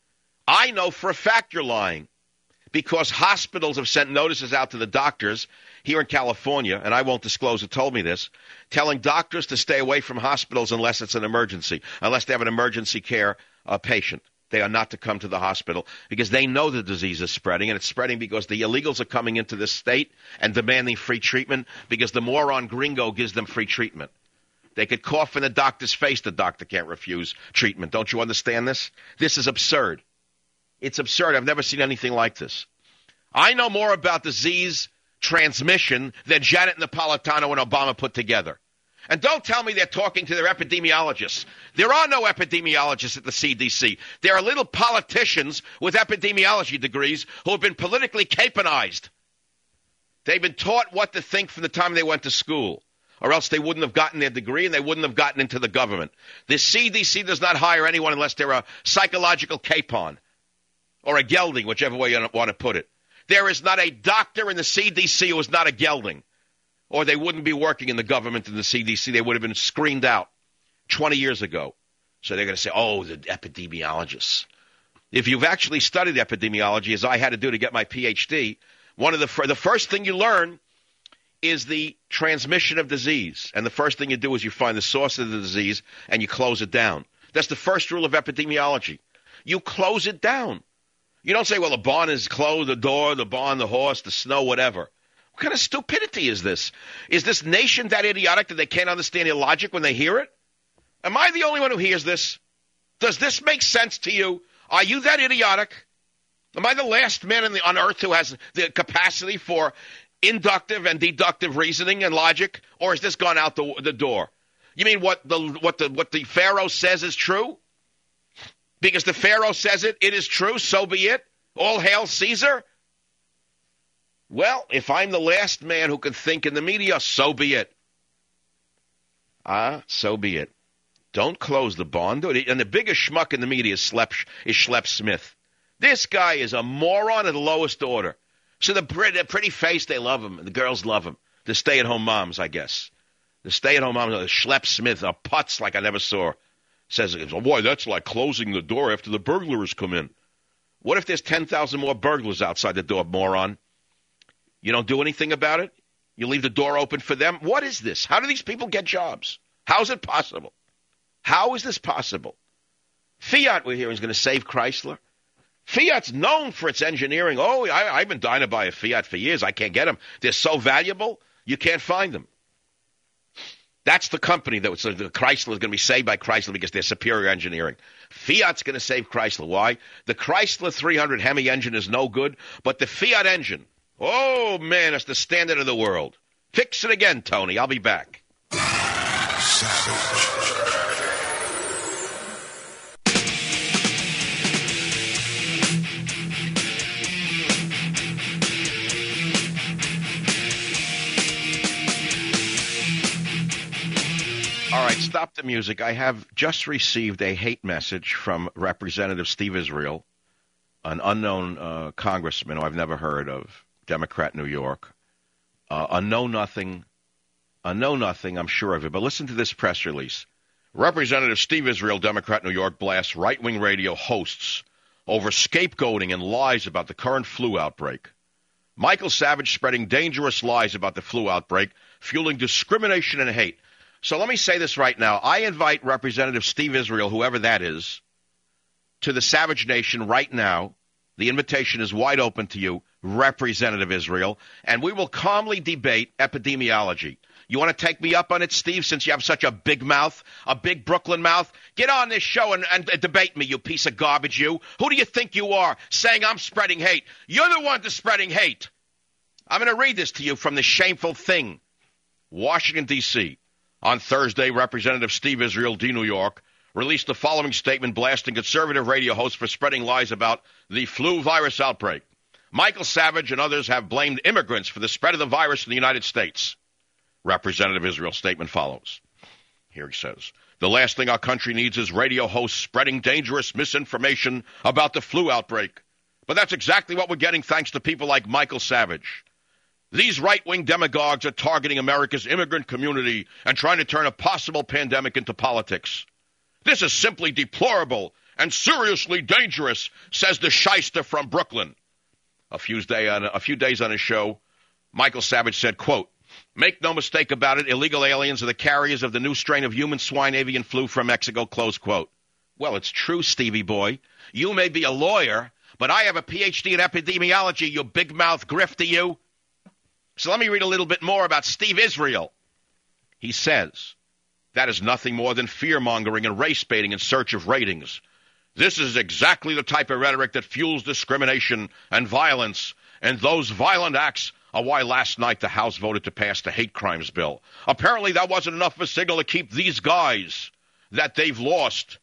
S7: I know for a fact you're lying because hospitals have sent notices out to the doctors here in California, and I won't disclose who told me this, telling doctors to stay away from hospitals unless it's an emergency, unless they have an emergency care patient. They are not to come to the hospital because they know the disease is spreading, and it's spreading because the illegals are coming into this state and demanding free treatment because the moron gringo gives them free treatment. They could cough in the doctor's face. The doctor can't refuse treatment. Don't you understand this? This is absurd. It's absurd. I've never seen anything like this. I know more about disease transmission than Janet Napolitano and Obama put together. And don't tell me they're talking to their epidemiologists. There are no epidemiologists at the CDC. There are little politicians with epidemiology degrees who have been politically caponized. They've been taught what to think from the time they went to school, or else they wouldn't have gotten their degree and they wouldn't have gotten into the government. The CDC does not hire anyone unless they're a psychological capon or a gelding, whichever way you want to put it. There is not a doctor in the CDC who is not a gelding, or they wouldn't be working in the government in the CDC. They would have been screened out 20 years ago. So they're going to say, oh, the epidemiologists. If you've actually studied epidemiology, as I had to do to get my PhD, one of the first thing you learn is the transmission of disease. And the first thing you do is you find the source of the disease and you close it down. That's the first rule of epidemiology. You close it down. You don't say, well, the barn is closed, the door, the barn, the horse, the snow, whatever. What kind of stupidity is this? Is this nation that idiotic that they can't understand your logic when they hear it? Am I the only one who hears this? Does this make sense to you? Are you that idiotic? Am I the last man on earth who has the capacity for inductive and deductive reasoning and logic? Or has this gone out the door? You mean what the Pharaoh says is true? Because the Pharaoh says it is true, so be it. All hail Caesar. Well, if I'm the last man who can think in the media, so be it. So be it. Don't close the barn door. And the biggest schmuck in the media is Schlepp Smith. This guy is a moron of the lowest order. So the pretty face, they love him. The girls love him. The stay-at-home moms, I guess. The stay-at-home moms, Schlepp Smith, a putz like I never saw. Says, oh boy, that's like closing the door after the burglars come in. What if there's 10,000 more burglars outside the door, moron? You don't do anything about it? You leave the door open for them? What is this? How do these people get jobs? How is it possible? How is this possible? Fiat, we're hearing, is going to save Chrysler. Fiat's known for its engineering. Oh, I've been dying to buy a Fiat for years. I can't get them. They're so valuable, you can't find them. That's the company that Chrysler is going to be saved by Chrysler because they're superior engineering. Fiat's going to save Chrysler. Why? The Chrysler 300 Hemi engine is no good, but the Fiat engine, oh, man, it's the standard of the world. Fix it again, Tony. I'll be back.
S1: Savage.
S7: All right, stop the music. I have just received a hate message from Representative Steve Israel, an unknown congressman who I've never heard of, Democrat, New York. A know-nothing, I'm sure of it. But listen to this press release. Representative Steve Israel, Democrat, New York, blasts right-wing radio hosts over scapegoating and lies about the current flu outbreak. Michael Savage spreading dangerous lies about the flu outbreak, fueling discrimination and hate. So let me say this right now. I invite Representative Steve Israel, whoever that is, to the Savage Nation right now. The invitation is wide open to you, Representative Israel, and we will calmly debate epidemiology. You want to take me up on it, Steve, since you have such a big mouth, a big Brooklyn mouth? Get on this show and debate me, you piece of garbage, you. Who do you think you are, saying I'm spreading hate? You're the one that's spreading hate. I'm going to read this to you from the Shameful Thing. Washington, D.C. On Thursday, Representative Steve Israel, D. New York, released the following statement blasting conservative radio hosts for spreading lies about the flu virus outbreak. Michael Savage and others have blamed immigrants for the spread of the virus in the United States. Representative Israel's statement follows. Here he says, the last thing our country needs is radio hosts spreading dangerous misinformation about the flu outbreak. But that's exactly what we're getting thanks to people like Michael Savage. These right-wing demagogues are targeting America's immigrant community and trying to turn a possible pandemic into politics. This is simply deplorable and seriously dangerous, says the shyster from Brooklyn. A few days on his show, Michael Savage said, quote, make no mistake about it, illegal aliens are the carriers of the new strain of human swine avian flu from Mexico, close quote. Well, it's true, Stevie boy. You may be a lawyer, but I have a Ph.D. in epidemiology, you big-mouth grifter, you. So let me read a little bit more about Steve Israel. He says, that is nothing more than fear-mongering and race-baiting in search of ratings. This is exactly the type of rhetoric that fuels discrimination and violence, and those violent acts are why last night the House voted to pass the hate crimes bill. Apparently that wasn't enough of a signal to keep these guys that they've lost.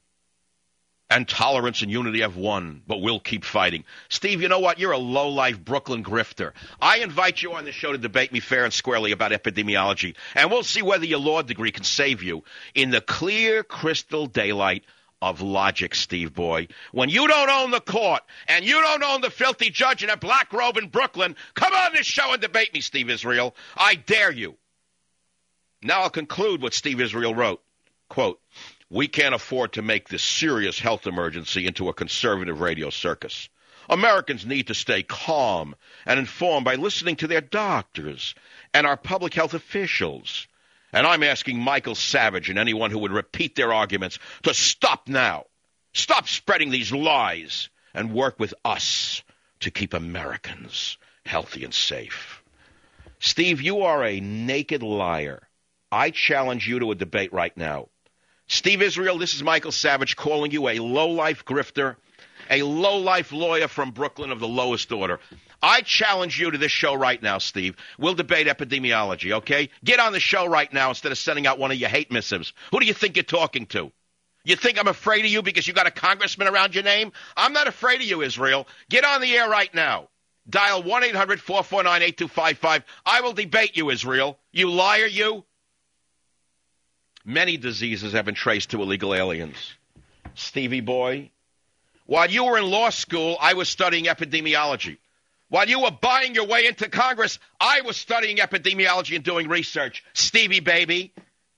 S7: And tolerance and unity have won, but we'll keep fighting. Steve, you know what? You're a low-life Brooklyn grifter. I invite you on the show to debate me fair and squarely about epidemiology, and we'll see whether your law degree can save you in the clear crystal daylight of logic, Steve boy. When you don't own the court and you don't own the filthy judge in a black robe in Brooklyn, come on this show and debate me, Steve Israel. I dare you. Now I'll conclude what Steve Israel wrote. Quote, we can't afford to make this serious health emergency into a conservative radio circus. Americans need to stay calm and informed by listening to their doctors and our public health officials. And I'm asking Michael Savage and anyone who would repeat their arguments to stop now. Stop spreading these lies and work with us to keep Americans healthy and safe. Steve, you are a naked liar. I challenge you to a debate right now. Steve Israel, this is Michael Savage calling you a low-life grifter, a low-life lawyer from Brooklyn of the lowest order. I challenge you to this show right now, Steve. We'll debate epidemiology, okay? Get on the show right now instead of sending out one of your hate missives. Who do you think you're talking to? You think I'm afraid of you because you got a congressman around your name? I'm not afraid of you, Israel. Get on the air right now. Dial 1-800-449-8255. I will debate you, Israel. You liar, you. Many diseases have been traced to illegal aliens. Stevie boy, while you were in law school, I was studying epidemiology. While you were buying your way into Congress, I was studying epidemiology and doing research. Stevie baby.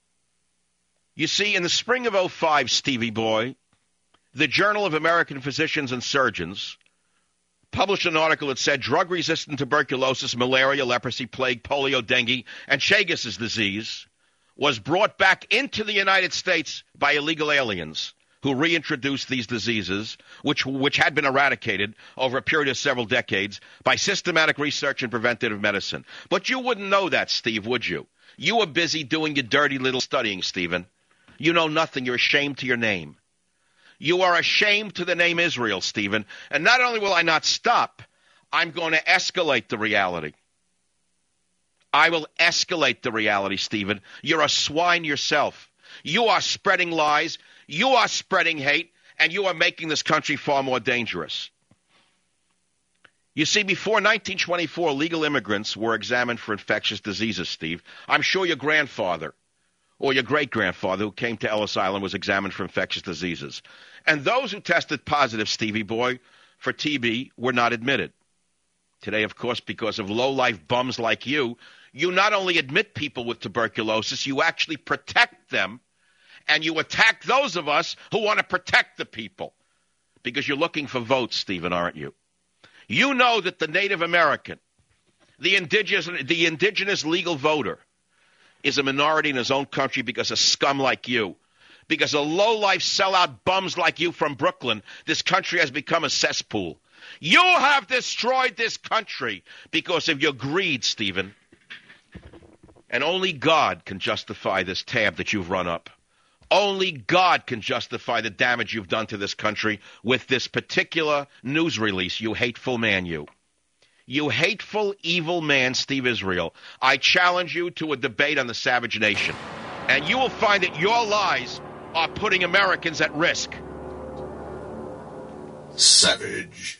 S7: You see, in the spring of 2005, Stevie boy, the Journal of American Physicians and Surgeons published an article that said drug-resistant tuberculosis, malaria, leprosy, plague, polio, dengue, and Chagas' disease was brought back into the United States by illegal aliens who reintroduced these diseases, which had been eradicated over a period of several decades by systematic research in preventative medicine. But you wouldn't know that, Steve, would you? You were busy doing your dirty little studying, Stephen. You know nothing. You're ashamed to your name. You are ashamed to the name Israel, Stephen. And not only will I not stop, I'm going to escalate the reality. I will escalate the reality, Stephen. You're a swine yourself. You are spreading lies. You are spreading hate. And you are making this country far more dangerous. You see, before 1924, legal immigrants were examined for infectious diseases, Steve. I'm sure your grandfather or your great-grandfather who came to Ellis Island was examined for infectious diseases. And those who tested positive, Stevie boy, for TB were not admitted. Today, of course, because of low-life bums like you, you not only admit people with tuberculosis, you actually protect them, and you attack those of us who want to protect the people. Because you're looking for votes, Stephen, aren't you? You know that the Native American, the indigenous legal voter, is a minority in his own country because of scum like you. Because of low-life sellout bums like you from Brooklyn, this country has become a cesspool. You have destroyed this country because of your greed, Stephen. And only God can justify this tab that you've run up. Only God can justify the damage you've done to this country with this particular news release, you hateful man, you. You hateful, evil man, Steve Israel. I challenge you to a debate on the Savage Nation. And you will find that your lies are putting Americans at risk.
S1: Savage.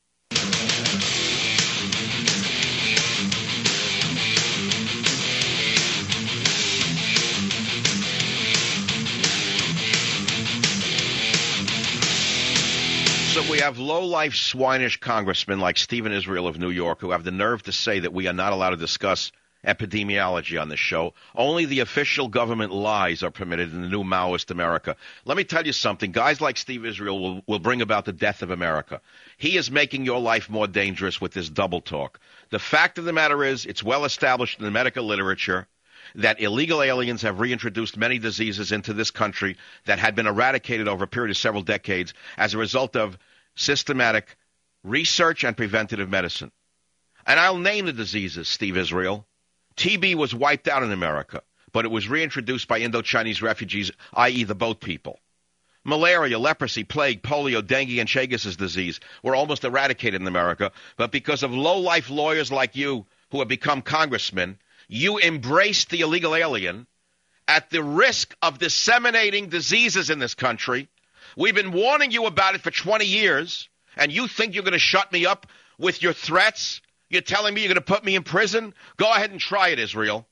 S7: So we have low-life, swinish congressmen like Stephen Israel of New York who have the nerve to say that we are not allowed to discuss epidemiology on this show. Only the official government lies are permitted in the new Maoist America. Let me tell you something. Guys like Steve Israel will bring about the death of America. He is making your life more dangerous with this double talk. The fact of the matter is, it's well established in the medical literature that illegal aliens have reintroduced many diseases into this country that had been eradicated over a period of several decades as a result of systematic research and preventative medicine. And I'll name the diseases, Steve Israel. TB was wiped out in America, but it was reintroduced by Indo-Chinese refugees, i.e. the boat people. Malaria, leprosy, plague, polio, dengue, and Chagas' disease were almost eradicated in America, but because of low-life lawyers like you who have become congressmen, you embraced the illegal alien at the risk of disseminating diseases in this country. We've been warning you about it for 20 years, and you think you're going to shut me up with your threats? You're telling me you're going to put me in prison? Go ahead and try it, Israel.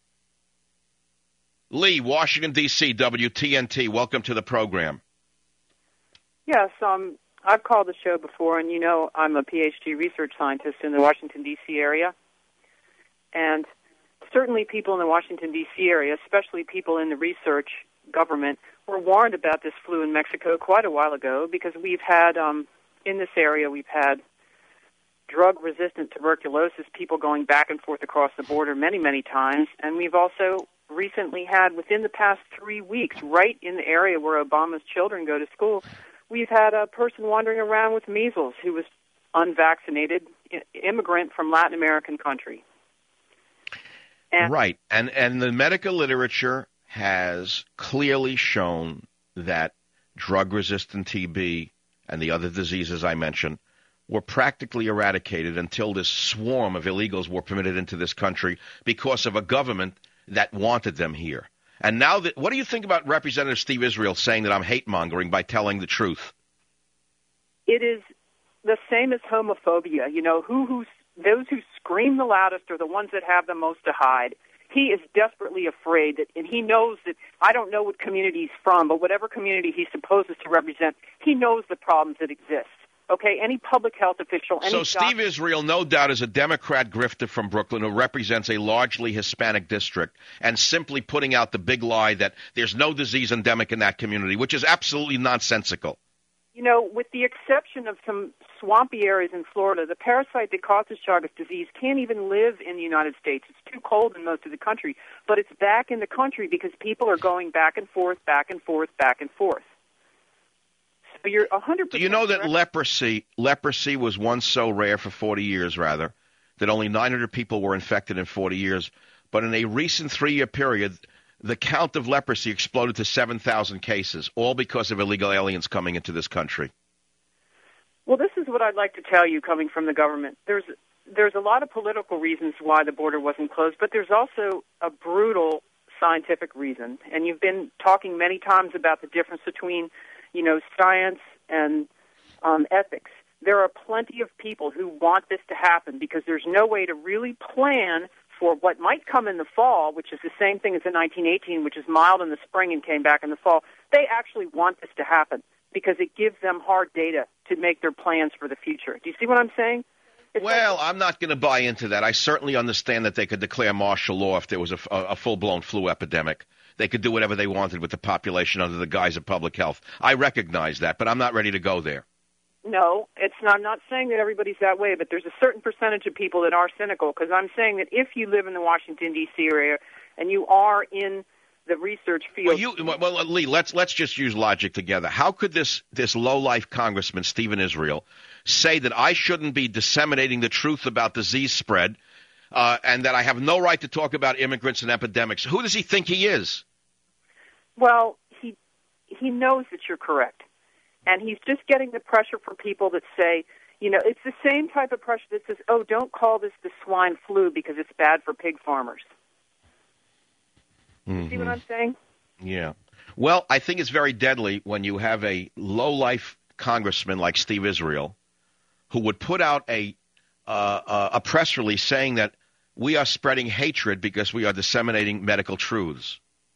S7: Lee, Washington, D.C., WTNT, welcome to the program.
S15: Yes, I've called the show before, and you know I'm a PhD research scientist in the Washington, D.C. area. And certainly people in the Washington, D.C. area, especially people in the research government, were warned about this flu in Mexico quite a while ago because we've had, in this area, we've had drug-resistant tuberculosis, people going back and forth across the border many, many times. And we've also recently had, within the past 3 weeks, right in the area where Obama's children go to school, we've had a person wandering around with measles who was unvaccinated, immigrant from Latin American country.
S7: Right. And the medical literature has clearly shown that drug-resistant TB and the other diseases I mentioned were practically eradicated until this swarm of illegals were permitted into this country because of a government that wanted them here. And now, what do you think about Representative Steve Israel saying that I'm hate-mongering by telling the truth?
S15: It is the same as homophobia. You know, those who scream the loudest are the ones that have the most to hide. He is desperately afraid that, and he knows that, I don't know what community he's from, but whatever community he supposes to represent, he knows the problems that exist. Okay, any public health official, any
S7: Steve Israel, no doubt, is a Democrat grifter from Brooklyn who represents a largely Hispanic district and simply putting out the big lie that there's no disease endemic in that community, which is absolutely nonsensical.
S15: You know, with the exception of some swampy areas in Florida, the parasite that causes Chagas disease can't even live in the United States. It's too cold in most of the country, but it's back in the country because people are going back and forth, back and forth, back and forth. So you're 100%.
S7: Do you know that leprosy was once so rare for 40 years, rather, that only 900 people were infected in 40 years, but in a recent 3-year period, the count of leprosy exploded to 7,000 cases, all because of illegal aliens coming into this country.
S15: Well, this is what I'd like to tell you coming from the government. There's a lot of political reasons why the border wasn't closed, but there's also a brutal scientific reason. And you've been talking many times about the difference between, you know, science and ethics. There are plenty of people who want this to happen because there's no way to really plan for what might come in the fall, which is the same thing as in 1918, which is mild in the spring and came back in the fall. They actually want this to happen because it gives them hard data to make their plans for the future. Do you see what I'm saying?
S7: I'm not going to buy into that. I certainly understand that they could declare martial law if there was a full-blown flu epidemic. They could do whatever they wanted with the population under the guise of public health. I recognize that, but I'm not ready to go there.
S15: No, I'm not saying that everybody's that way, but there's a certain percentage of people that are cynical, because I'm saying that if you live in the Washington, D.C. area and you are in the research field...
S7: Well, Lee, let's just use logic together. How could this low-life congressman, Stephen Israel, say that I shouldn't be disseminating the truth about disease spread and that I have no right to talk about immigrants and epidemics? Who does he think he is?
S15: Well, he knows that you're correct. And he's just getting the pressure from people that say, It's the same type of pressure that says, oh, don't call this the swine flu because it's bad for pig farmers. See what I'm saying?
S7: Yeah. Well, I think it's very deadly when you have a low-life congressman like Steve Israel who would put out a press release saying that we are spreading hatred because we are disseminating medical truths.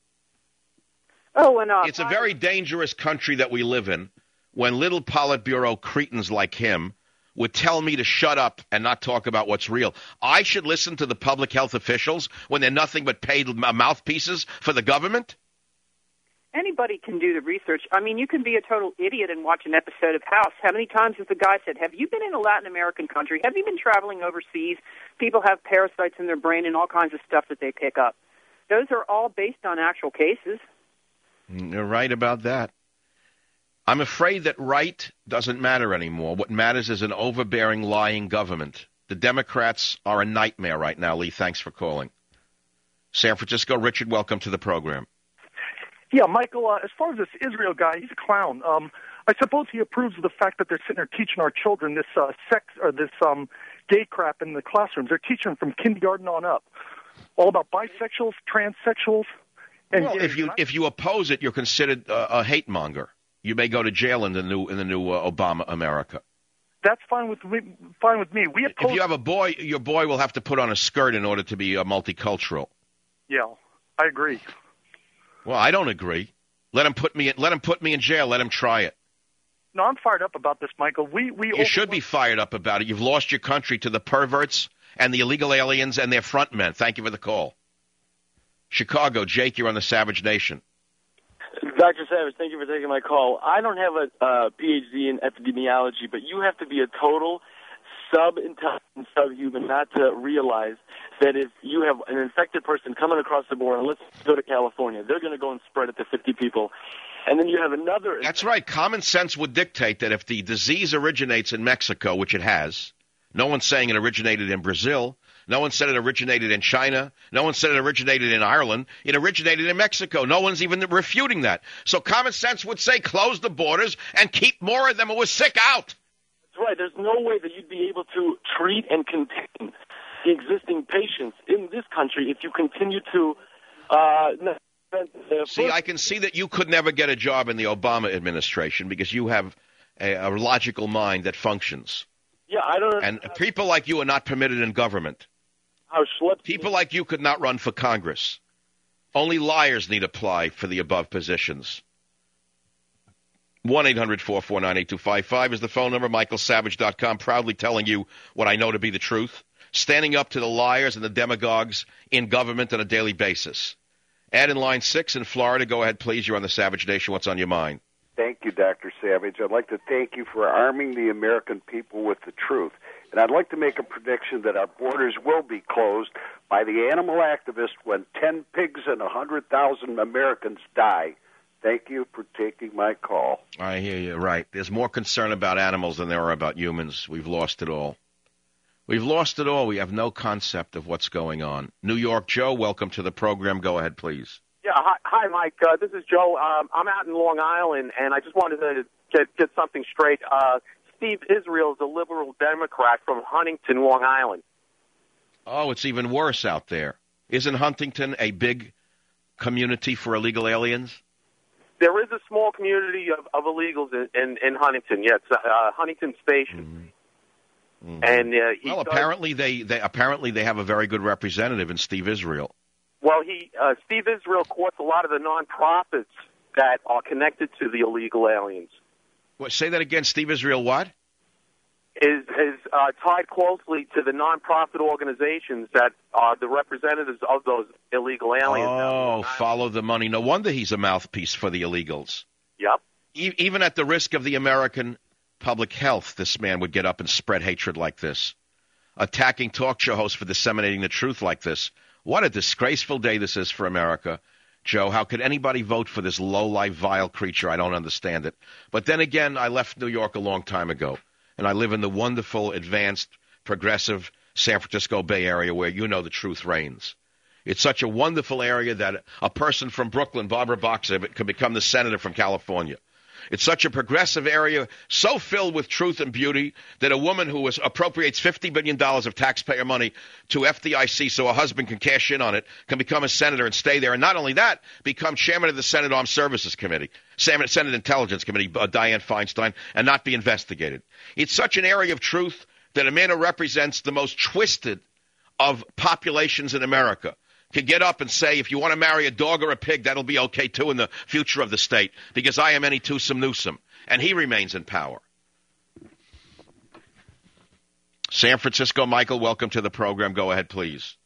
S15: Oh, and
S7: it's a very dangerous country that we live in when little Politburo cretins like him would tell me to shut up and not talk about what's real. I should listen to the public health officials when they're nothing but paid mouthpieces for the government?
S15: Anybody can do the research. I mean, you can be a total idiot and watch an episode of House. How many times has the guy said, have you been in a Latin American country? Have you been traveling overseas? People have parasites in their brain and all kinds of stuff that they pick up. Those are all based on actual cases.
S7: You're right about that. I'm afraid that right doesn't matter anymore. What matters is an overbearing, lying government. The Democrats are a nightmare right now, Lee. Thanks for calling. San Francisco, Richard, welcome to the program.
S16: Yeah, Michael, as far as this Israel guy, he's a clown. I suppose he approves of the fact that they're sitting there teaching our children this gay crap in the classrooms. They're teaching them from kindergarten on up. All about bisexuals, transsexuals. And
S7: well, if you oppose it, you're considered a hate monger. You may go to jail in the new Obama America.
S16: That's fine with me. We oppose.
S7: If you have a boy, your boy will have to put on a skirt in order to be multicultural. Yeah,
S16: I agree.
S7: Well, I don't agree. Let him put me in jail. Let him try it.
S16: No, I'm fired up about this, Michael.
S7: You should be fired up about it. You've lost your country to the perverts and the illegal aliens and their front men. Thank you for the call. Chicago, Jake, you're on the Savage Nation.
S17: Dr. Savage, thank you for taking my call. I don't have a PhD in epidemiology, but you have to be a total sub-intelligent subhuman not to realize that if you have an infected person coming across the border, let's go to California, they're going to go and spread it to 50 people. And then you have another...
S7: That's right. Common sense would dictate that if the disease originates in Mexico, which it has, no one's saying it originated in Brazil, no one said it originated in China, no one said it originated in Ireland, it originated in Mexico. No one's even refuting that. So common sense would say close the borders and keep more of them who are sick out.
S17: That's right. There's no way that you'd be able to treat and contain the existing patients in this country if you continue to...
S7: See, I can see that you could never get a job in the Obama administration because you have a logical mind that functions.
S17: Yeah, I don't...
S7: And people like you are not permitted in government. People like you could not run for Congress. Only liars need apply for the above positions. 1-800-449-8255 is the phone number. MichaelSavage.com, proudly telling you what I know to be the truth. Standing up to the liars and the demagogues in government on a daily basis. Add in line 6 in Florida. Go ahead, please. You're on the Savage Nation. What's on your mind?
S18: Thank you, Dr. Savage. I'd like to thank you for arming the American people with the truth. And I'd like to make a prediction that our borders will be closed by the animal activist when 10 pigs and 100,000 Americans die. Thank you for taking my call.
S7: I hear you. Right. There's more concern about animals than there are about humans. We've lost it all. We've lost it all. We have no concept of what's going on. New York Joe, welcome to the program. Go ahead, please.
S19: Yeah, hi, Mike. This is Joe. I'm out in Long Island, and I just wanted to get something straight. Steve Israel is a liberal Democrat from Huntington, Long Island.
S7: Oh, it's even worse out there. Isn't Huntington a big community for illegal aliens?
S19: There is a small community of illegals in Huntington. Yeah, it's Huntington Station.
S7: Mm-hmm.
S19: And
S7: apparently they have a very good representative in Steve Israel.
S19: Well, Steve Israel courts a lot of the nonprofits that are connected to the illegal aliens.
S7: What, say that again. Steve Israel what?
S19: Is tied closely to the nonprofit organizations that are the representatives of those illegal aliens.
S7: Oh, follow the money. No wonder he's a mouthpiece for the illegals.
S19: Yep.
S7: Even at the risk of the American public health, this man would get up and spread hatred like this, attacking talk show hosts for disseminating the truth like this. What a disgraceful day this is for America. Joe, how could anybody vote for this low-life, vile creature? I don't understand it. But then again, I left New York a long time ago, and I live in the wonderful, advanced, progressive San Francisco Bay Area where you know the truth reigns. It's such a wonderful area that a person from Brooklyn, Barbara Boxer, could become the senator from California. It's such a progressive area, so filled with truth and beauty, that a woman who appropriates $50 billion of taxpayer money to FDIC so a husband can cash in on it can become a senator and stay there. And not only that, become chairman of the Senate Armed Services Committee, Senate Intelligence Committee, Dianne Feinstein, and not be investigated. It's such an area of truth that a man who represents the most twisted of populations in America can get up and say, if you want to marry a dog or a pig, that'll be okay, too, in the future of the state, because I am any twosome newsome. And he remains in power. San Francisco, Michael, welcome to the program. Go ahead, please.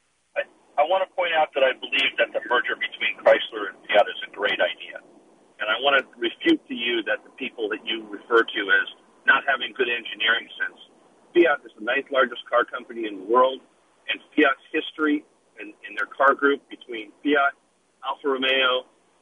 S20: I want to point out that I believe that the merger between Chrysler and Fiat is a great idea. And I want to refute to you that the people that you refer to as not having good engineering sense. Fiat is the 9th largest car company in the world, and Fiat's history in their car group between Fiat, Alfa Romeo,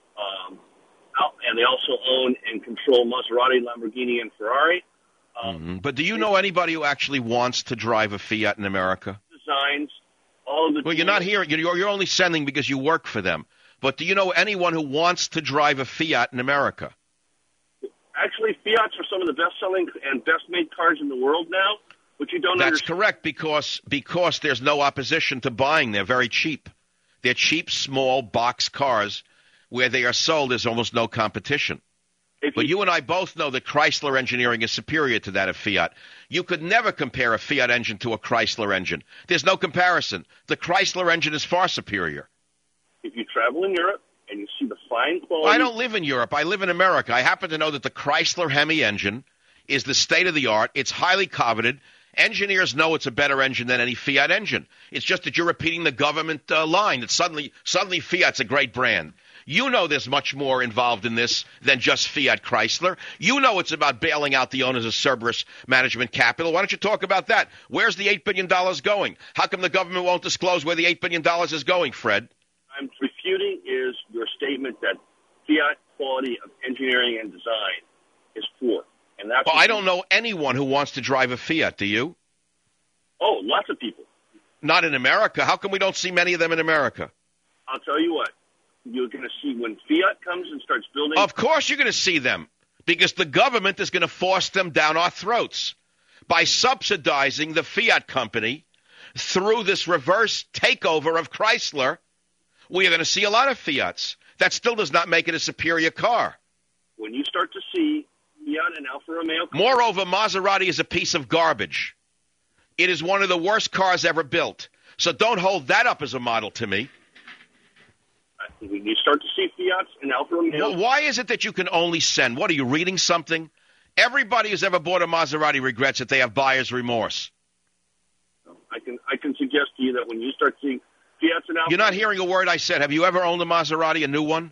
S20: and they also own and control Maserati, Lamborghini, and Ferrari.
S7: But do you know anybody who actually wants to drive a Fiat in America?
S20: Designs, all of the.
S7: Well, you're not here. You're only sending because you work for them. But do you know anyone who wants to drive a Fiat in America?
S20: Actually, Fiats are some of the best-selling and best-made cars in the world now. But you don't
S7: That's correct, because there's no opposition to buying. They're very cheap. They're cheap, small box cars where they are sold. There's almost no competition. But you and I both know that Chrysler engineering is superior to that of Fiat. You could never compare a Fiat engine to a Chrysler engine. There's no comparison. The Chrysler engine is far superior.
S20: If you travel in Europe and you see the fine quality...
S7: I don't live in Europe. I live in America. I happen to know that the Chrysler Hemi engine is the state-of-the-art. It's highly coveted. Engineers know it's a better engine than any Fiat engine. It's just that you're repeating the government line. That suddenly Fiat's a great brand. You know there's much more involved in this than just Fiat Chrysler. You know it's about bailing out the owners of Cerberus Management Capital. Why don't you talk about that? Where's the $8 billion going? How come the government won't disclose where the $8 billion is going, Fred?
S20: I'm refuting is your statement that Fiat quality of engineering and design is poor. And that's
S7: I don't know anyone who wants to drive a Fiat, do you?
S20: Oh, lots of people.
S7: Not in America. How come we don't see many of them in America?
S20: I'll tell you what. You're going to see when Fiat comes and starts building...
S7: Of course you're going to see them, because the government is going to force them down our throats by subsidizing the Fiat company through this reverse takeover of Chrysler. We are going to see a lot of Fiats. That still does not make it a superior car.
S20: When you start to see Fiat and Alfa Romeo...
S7: Moreover, Maserati is a piece of garbage. It is one of the worst cars ever built. So don't hold that up as a model to me.
S20: When you start to see Fiats and Alfa Romeo...
S7: Well, why is it that you can only send? What, are you reading something? Everybody who's ever bought a Maserati regrets that they have buyer's remorse.
S20: I can suggest to you that when you start seeing Fiats and Alfa...
S7: You're not hearing a word I said. Have you ever owned a Maserati, a new one?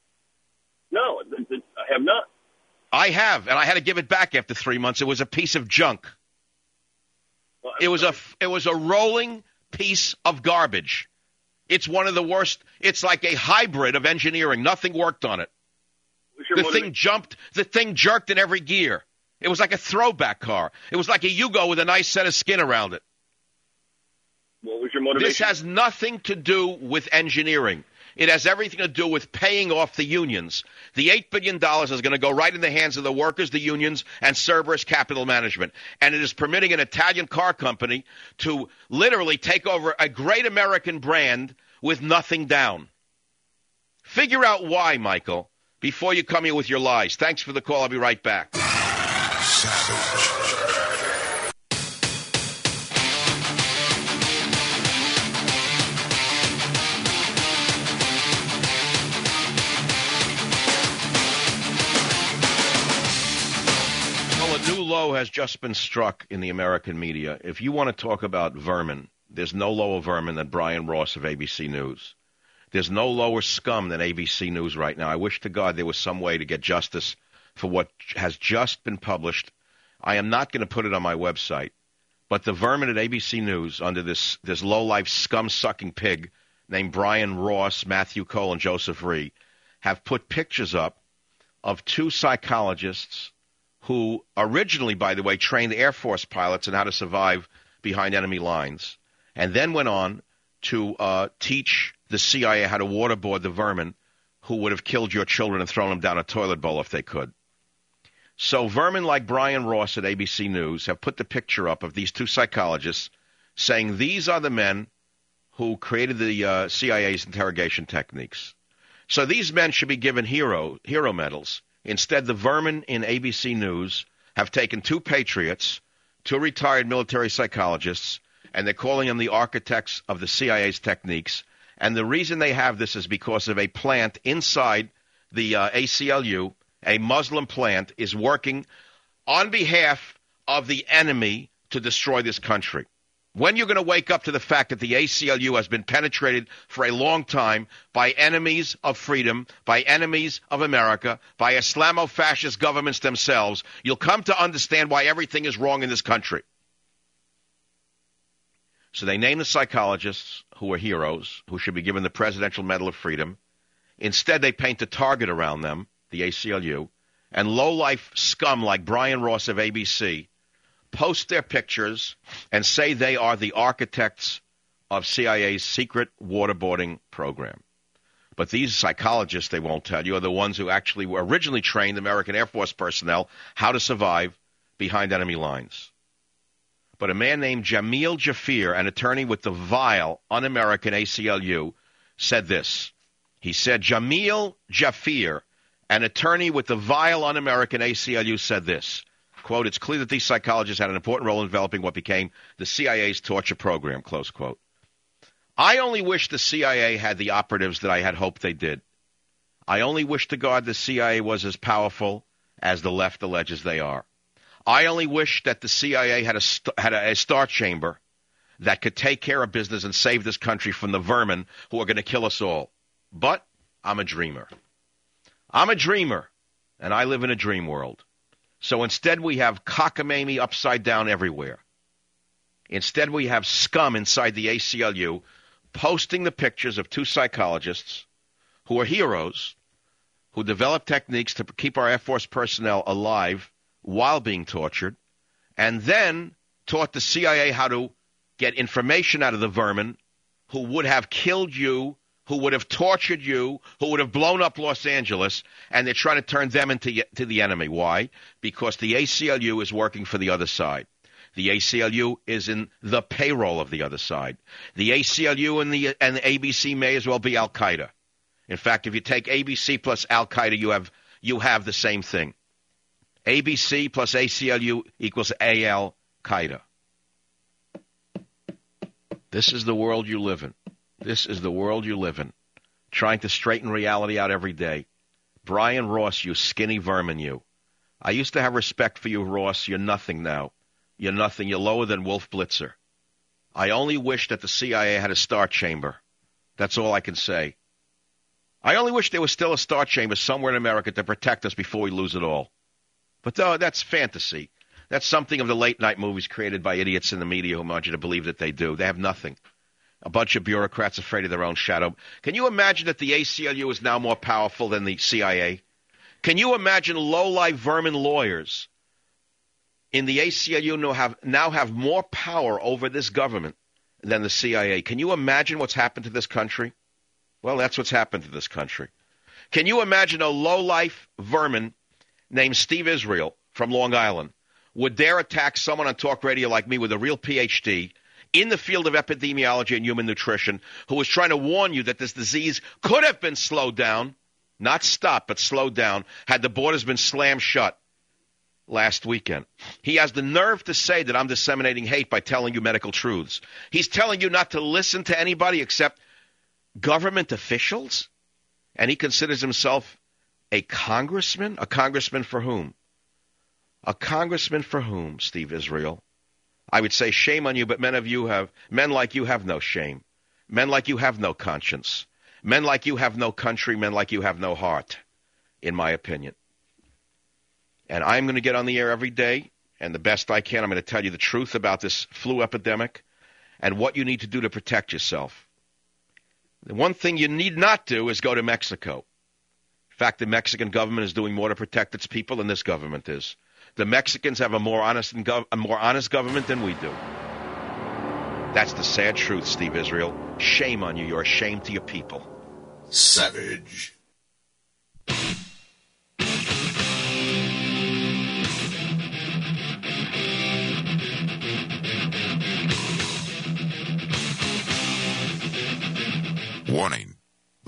S20: No, I have not.
S7: I have, and I had to give it back after 3 months. It was a piece of junk. Well, it was a rolling piece of garbage. It's one of the worst. It's like a hybrid of engineering. Nothing worked on it. The thing jumped. The thing jerked in every gear. It was like a throwback car. It was like a Yugo with a nice set of skin around it.
S20: What was your motivation?
S7: This has nothing to do with engineering. It has everything to do with paying off the unions. The $8 billion is going to go right in the hands of the workers, the unions, and Cerberus Capital Management. And it is permitting an Italian car company to literally take over a great American brand with nothing down. Figure out why, Michael, before you come here with your lies. Thanks for the call. I'll be right back. A new low has just been struck in the American media. If you want to talk about vermin, there's no lower vermin than Brian Ross of ABC News. There's no lower scum than ABC News right now. I wish to God there was some way to get justice for what has just been published. I am not going to put it on my website, but the vermin at ABC News under this low-life scum-sucking pig named Brian Ross, Matthew Cole, and Joseph Ree have put pictures up of two psychologists who originally, by the way, trained Air Force pilots in how to survive behind enemy lines, and then went on to teach the CIA how to waterboard the vermin who would have killed your children and thrown them down a toilet bowl if they could. So vermin like Brian Ross at ABC News have put the picture up of these two psychologists saying these are the men who created the CIA's interrogation techniques. So these men should be given hero medals. Instead, the vermin in ABC News have taken two patriots, two retired military psychologists, and they're calling them the architects of the CIA's techniques. And the reason they have this is because of a plant inside the ACLU, a Muslim plant, is working on behalf of the enemy to destroy this country. When you're going to wake up to the fact that the ACLU has been penetrated for a long time by enemies of freedom, by enemies of America, by Islamo-fascist governments themselves, you'll come to understand why everything is wrong in this country. So they name the psychologists who are heroes, who should be given the Presidential Medal of Freedom. Instead, they paint a target around them, the ACLU, and low-life scum like Brian Ross of ABC post their pictures and say they are the architects of CIA's secret waterboarding program. But these psychologists, they won't tell you, are the ones who actually were originally trained American Air Force personnel how to survive behind enemy lines. But a man named Jamil Jafir, an attorney with the vile, un-American ACLU, said this. He said, Jamil Jafir, an attorney with the vile, un-American ACLU, said this. Quote, it's clear that these psychologists had an important role in developing what became the CIA's torture program, close quote. I only wish the CIA had the operatives that I had hoped they did. I only wish to God the CIA was as powerful as the left alleges they are. I only wish that the CIA had a star chamber that could take care of business and save this country from the vermin who are going to kill us all. But I'm a dreamer. I'm a dreamer, and I live in a dream world. So instead we have cockamamie upside down everywhere. Instead we have scum inside the ACLU posting the pictures of two psychologists who are heroes, who develop techniques to keep our Air Force personnel alive while being tortured, and then taught the CIA how to get information out of the vermin who would have killed you, who would have tortured you, who would have blown up Los Angeles, and they're trying to turn them into the enemy. Why? Because the ACLU is working for the other side. The ACLU is in the payroll of the other side. The ACLU and the ABC may as well be Al-Qaeda. In fact, if you take ABC plus Al-Qaeda, you have the same thing. ABC plus ACLU equals Al-Qaeda. This is the world you live in. This is the world you live in, trying to straighten reality out every day. Brian Ross, you skinny vermin, you. I used to have respect for you, Ross. You're nothing now. You're nothing. You're lower than Wolf Blitzer. I only wish that the CIA had a star chamber. That's all I can say. I only wish there was still a star chamber somewhere in America to protect us before we lose it all. But that's fantasy. That's something of the late-night movies created by idiots in the media who want you to believe that they do. They have nothing. A bunch of bureaucrats afraid of their own shadow. Can you imagine that the ACLU is now more powerful than the CIA? Can you imagine low-life vermin lawyers in the ACLU now have more power over this government than the CIA? Can you imagine what's happened to this country? Well, that's what's happened to this country. Can you imagine a low-life vermin named Steve Israel from Long Island would dare attack someone on talk radio like me with a real PhD in the field of epidemiology and human nutrition, who was trying to warn you that this disease could have been slowed down, not stopped, but slowed down, had the borders been slammed shut last weekend. He has the nerve to say that I'm disseminating hate by telling you medical truths. He's telling you not to listen to anybody except government officials, and he considers himself a congressman? A congressman for whom? A congressman for whom, Steve Israel? I would say shame on you, but men like you have no shame. Men like you have no conscience. Men like you have no country. Men like you have no heart, in my opinion. And I'm going to get on the air every day, and the best I can, I'm going to tell you the truth about this flu epidemic and what you need to do to protect yourself. The one thing you need not do is go to Mexico. In fact, the Mexican government is doing more to protect its people than this government is. The Mexicans have a more honest government than we do. That's the sad truth, Steve Israel. Shame on you. You're a shame to your people.
S1: Savage.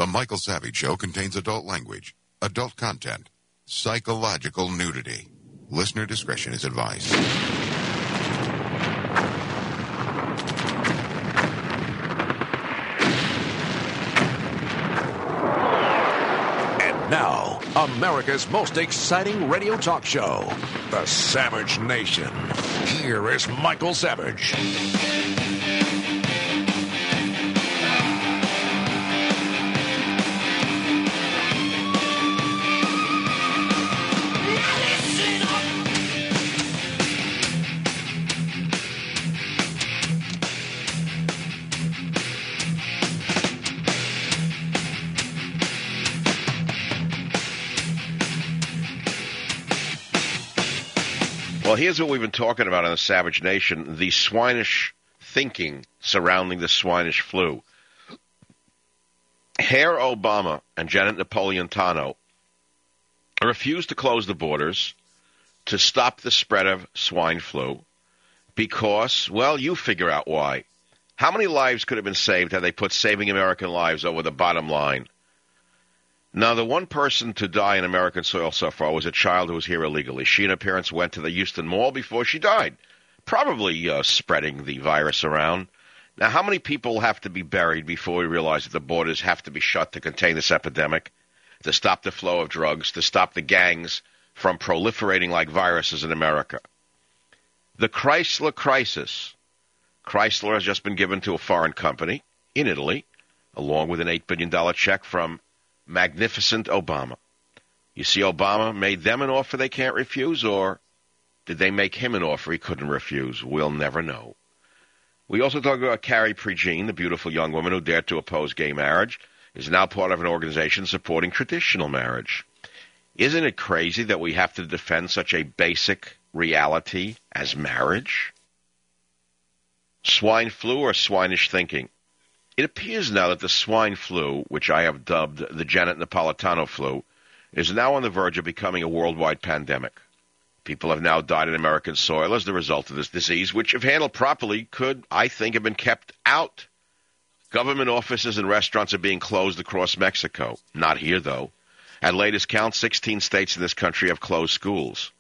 S1: Michael Savage Show contains adult language, adult content, psychological nudity. Listener discretion is advised.
S2: And now, America's most exciting radio talk show, The Savage Nation. Here is Michael Savage.
S7: Well, here's what we've been talking about on the Savage Nation, the swinish thinking surrounding the swinish flu. Herr Obama and Janet Napolitano refused to close the borders to stop the spread of swine flu because, well, you figure out why. How many lives could have been saved had they put saving American lives over the bottom line? Now, the one person to die in American soil so far was a child who was here illegally. She and her parents went to the Houston Mall before she died, probably spreading the virus around. Now, how many people have to be buried before we realize that the borders have to be shut to contain this epidemic, to stop the flow of drugs, to stop the gangs from proliferating like viruses in America? The Chrysler crisis. Chrysler has just been given to a foreign company in Italy, along with an $8 billion check from magnificent Obama. You see, Obama made them an offer they can't refuse, or did they make him an offer he couldn't refuse? We'll never know. We also talk about Carrie Prejean, the beautiful young woman who dared to oppose gay marriage, is now part of an organization supporting traditional marriage. Isn't it crazy that we have to defend such a basic reality as marriage? Swine flu or swinish thinking? It appears now that the swine flu, which I have dubbed the Janet Napolitano flu, is now on the verge of becoming a worldwide pandemic. People have now died in American soil as the result of this disease, which, if handled properly, could, I think, have been kept out. Government offices and restaurants are being closed across Mexico. Not here, though. At latest count, 16 states in this country have closed schools.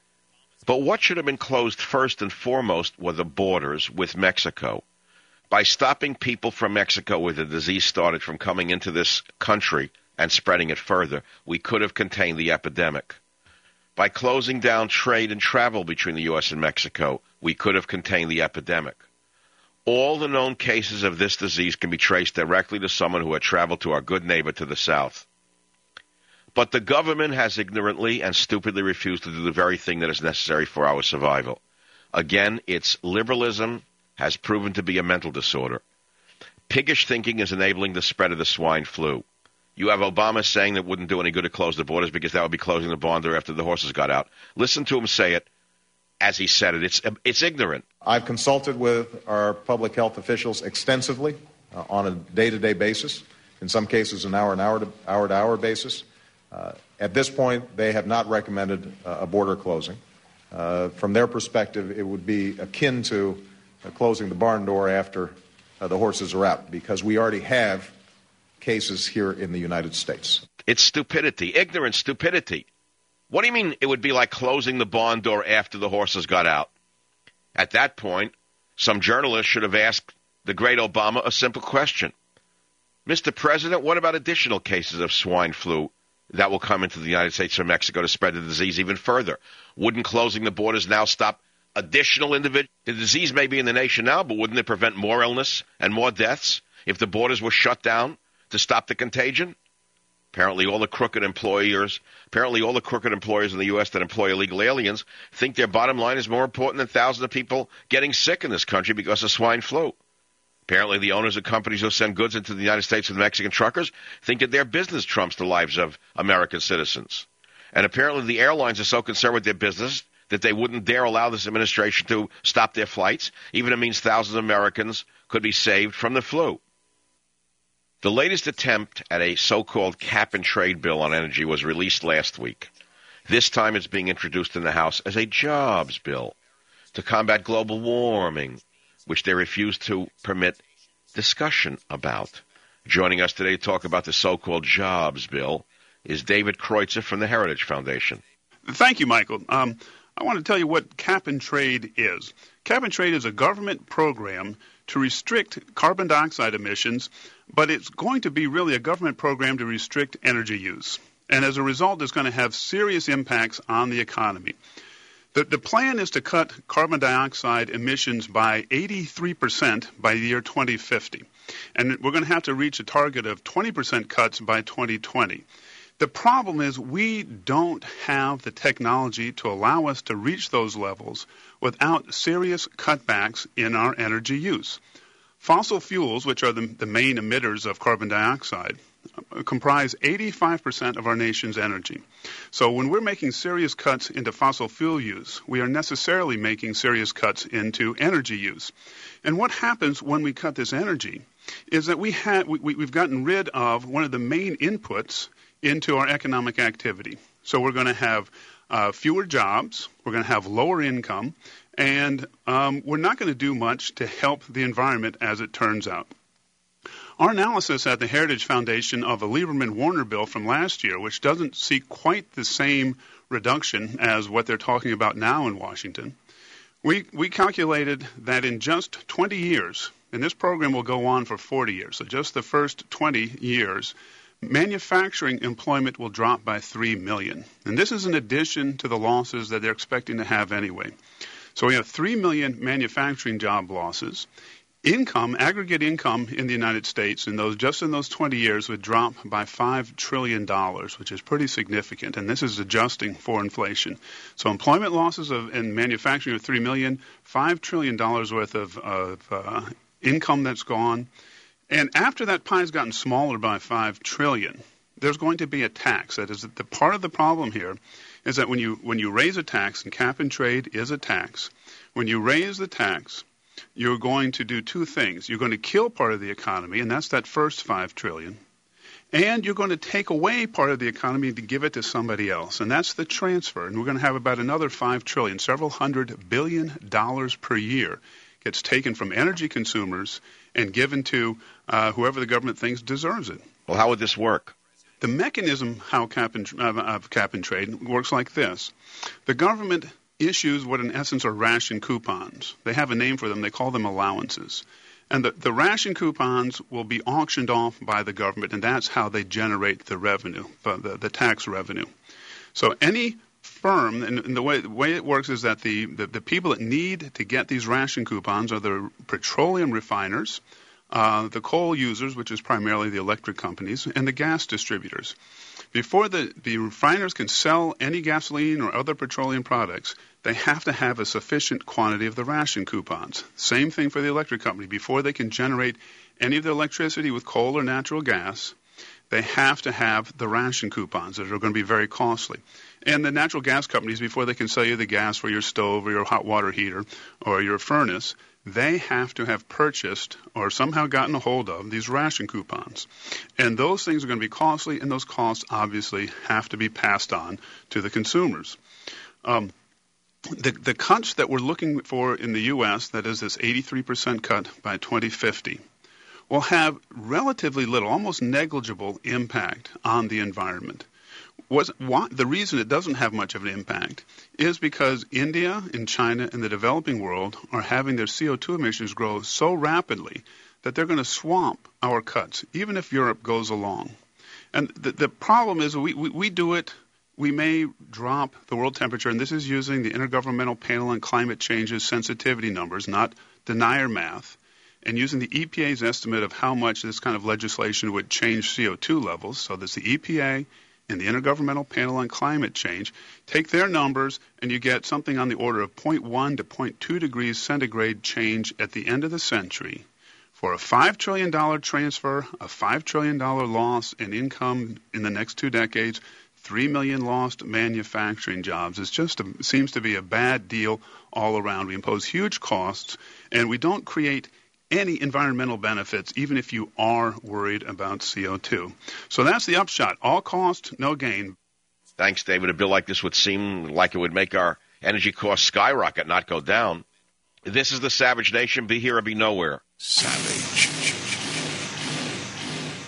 S7: But what should have been closed first and foremost were the borders with Mexico. By stopping people from Mexico where the disease started from coming into this country and spreading it further, we could have contained the epidemic. By closing down trade and travel between the U.S. and Mexico, we could have contained the epidemic. All the known cases of this disease can be traced directly to someone who had traveled to our good neighbor to the south. But the government has ignorantly and stupidly refused to do the very thing that is necessary for our survival. Again, its liberalism has proven to be a mental disorder. Piggish thinking is enabling the spread of the swine flu. You have Obama saying that it wouldn't do any good to close the borders because that would be closing the barn door after the horses got out. Listen to him say it as he said it. It's ignorant.
S6: I've consulted with our public health officials extensively on a day-to-day basis, in some cases an hour-to-hour basis. At this point, they have not recommended a border closing. From their perspective, it would be akin to closing the barn door after the horses are out, because we already have cases here in the United States.
S7: It's stupidity, ignorant stupidity. What do you mean it would be like closing the barn door after the horses got out? At that point, some journalist should have asked the great Obama a simple question. Mr. President, what about additional cases of swine flu that will come into the United States from Mexico to spread the disease even further? Wouldn't closing the borders now stop additional individuals? The disease may be in the nation now, but wouldn't it prevent more illness and more deaths if the borders were shut down to stop the contagion? Apparently all the crooked employers in the U.S. that employ illegal aliens think their bottom line is more important than thousands of people getting sick in this country because of swine flu. Apparently the owners of companies who send goods into the United States with Mexican truckers think that their business trumps the lives of American citizens. And apparently the airlines are so concerned with their business that they wouldn't dare allow this administration to stop their flights, even if it means thousands of Americans could be saved from the flu. The latest attempt at a so-called cap-and-trade bill on energy was released last week. This time it's being introduced in the House as a jobs bill to combat global warming, which they refuse to permit discussion about. Joining us today to talk about the so-called jobs bill is David Kreutzer from the Heritage Foundation.
S21: Thank you, Michael. I want to tell you what Cap and Trade is. Cap and Trade is a government program to restrict carbon dioxide emissions, but it's going to be really a government program to restrict energy use. And as a result, it's going to have serious impacts on the economy. The plan is to cut carbon dioxide emissions by 83% by the year 2050. And we're going to have to reach a target of 20% cuts by 2020. The problem is we don't have the technology to allow us to reach those levels without serious cutbacks in our energy use. Fossil fuels, which are the main emitters of carbon dioxide, comprise 85% of our nation's energy. So when we're making serious cuts into fossil fuel use, we are necessarily making serious cuts into energy use. And what happens when we cut this energy is that we've gotten rid of one of the main inputs into our economic activity. So we're going to have fewer jobs, we're going to have lower income, and we're not going to do much to help the environment as it turns out. Our analysis at the Heritage Foundation of a Lieberman-Warner bill from last year, which doesn't see quite the same reduction as what they're talking about now in Washington, we calculated that in just 20 years, and this program will go on for 40 years, so just the first 20 years, manufacturing employment will drop by 3 million. And this is in addition to the losses that they're expecting to have anyway. So we have 3 million manufacturing job losses. Aggregate income in the United States in those 20 years would drop by $5 trillion, which is pretty significant, and this is adjusting for inflation. So employment losses in manufacturing of $3 million, $5 trillion worth of income that's gone. And after that pie has gotten smaller by $5 trillion, there's going to be a tax. That is, the part of the problem here is that when you raise a tax, and cap and trade is a tax, when you raise the tax, you're going to do two things. You're going to kill part of the economy, and that's that first $5 trillion. And you're going to take away part of the economy to give it to somebody else, and that's the transfer. And we're going to have about another $5 trillion, several $100 billion per year gets taken from energy consumers and given to whoever the government thinks deserves it.
S7: Well, how would this work?
S21: The mechanism of cap and trade works like this. The government issues what in essence are ration coupons. They have a name for them. They call them allowances. And the ration coupons will be auctioned off by the government, and that's how they generate the revenue, the tax revenue. So any firm, and the way it works is that the people that need to get these ration coupons are the petroleum refiners, the coal users, which is primarily the electric companies, and the gas distributors. Before the refiners can sell any gasoline or other petroleum products, they have to have a sufficient quantity of the ration coupons. Same thing for the electric company. Before they can generate any of the electricity with coal or natural gas, they have to have the ration coupons that are going to be very costly. And the natural gas companies, before they can sell you the gas for your stove or your hot water heater or your furnace, they have to have purchased or somehow gotten a hold of these ration coupons. And those things are going to be costly, and those costs obviously have to be passed on to the consumers. The cuts that we're looking for in the U.S., that is this 83% cut by 2050, will have relatively little, almost negligible impact on the environment. The reason it doesn't have much of an impact is because India and China and the developing world are having their CO2 emissions grow so rapidly that they're going to swamp our cuts, even if Europe goes along. And the problem is we do it. We may drop the world temperature, and this is using the Intergovernmental Panel on Climate Change's sensitivity numbers, not denier math, and using the EPA's estimate of how much this kind of legislation would change CO2 levels. So there's the EPA and the Intergovernmental Panel on Climate Change. Take their numbers, and you get something on the order of 0.1 to 0.2 degrees centigrade change at the end of the century. For a $5 trillion transfer, a $5 trillion loss in income in the next 2 decades, 3 million lost manufacturing jobs. It just seems to be a bad deal all around. We impose huge costs, and we don't create any environmental benefits, even if you are worried about CO2. So that's the upshot. All cost, no gain.
S7: Thanks, David. A bill like this would seem like it would make our energy costs skyrocket, not go down. This is the Savage Nation. Be here or be nowhere.
S1: Savage.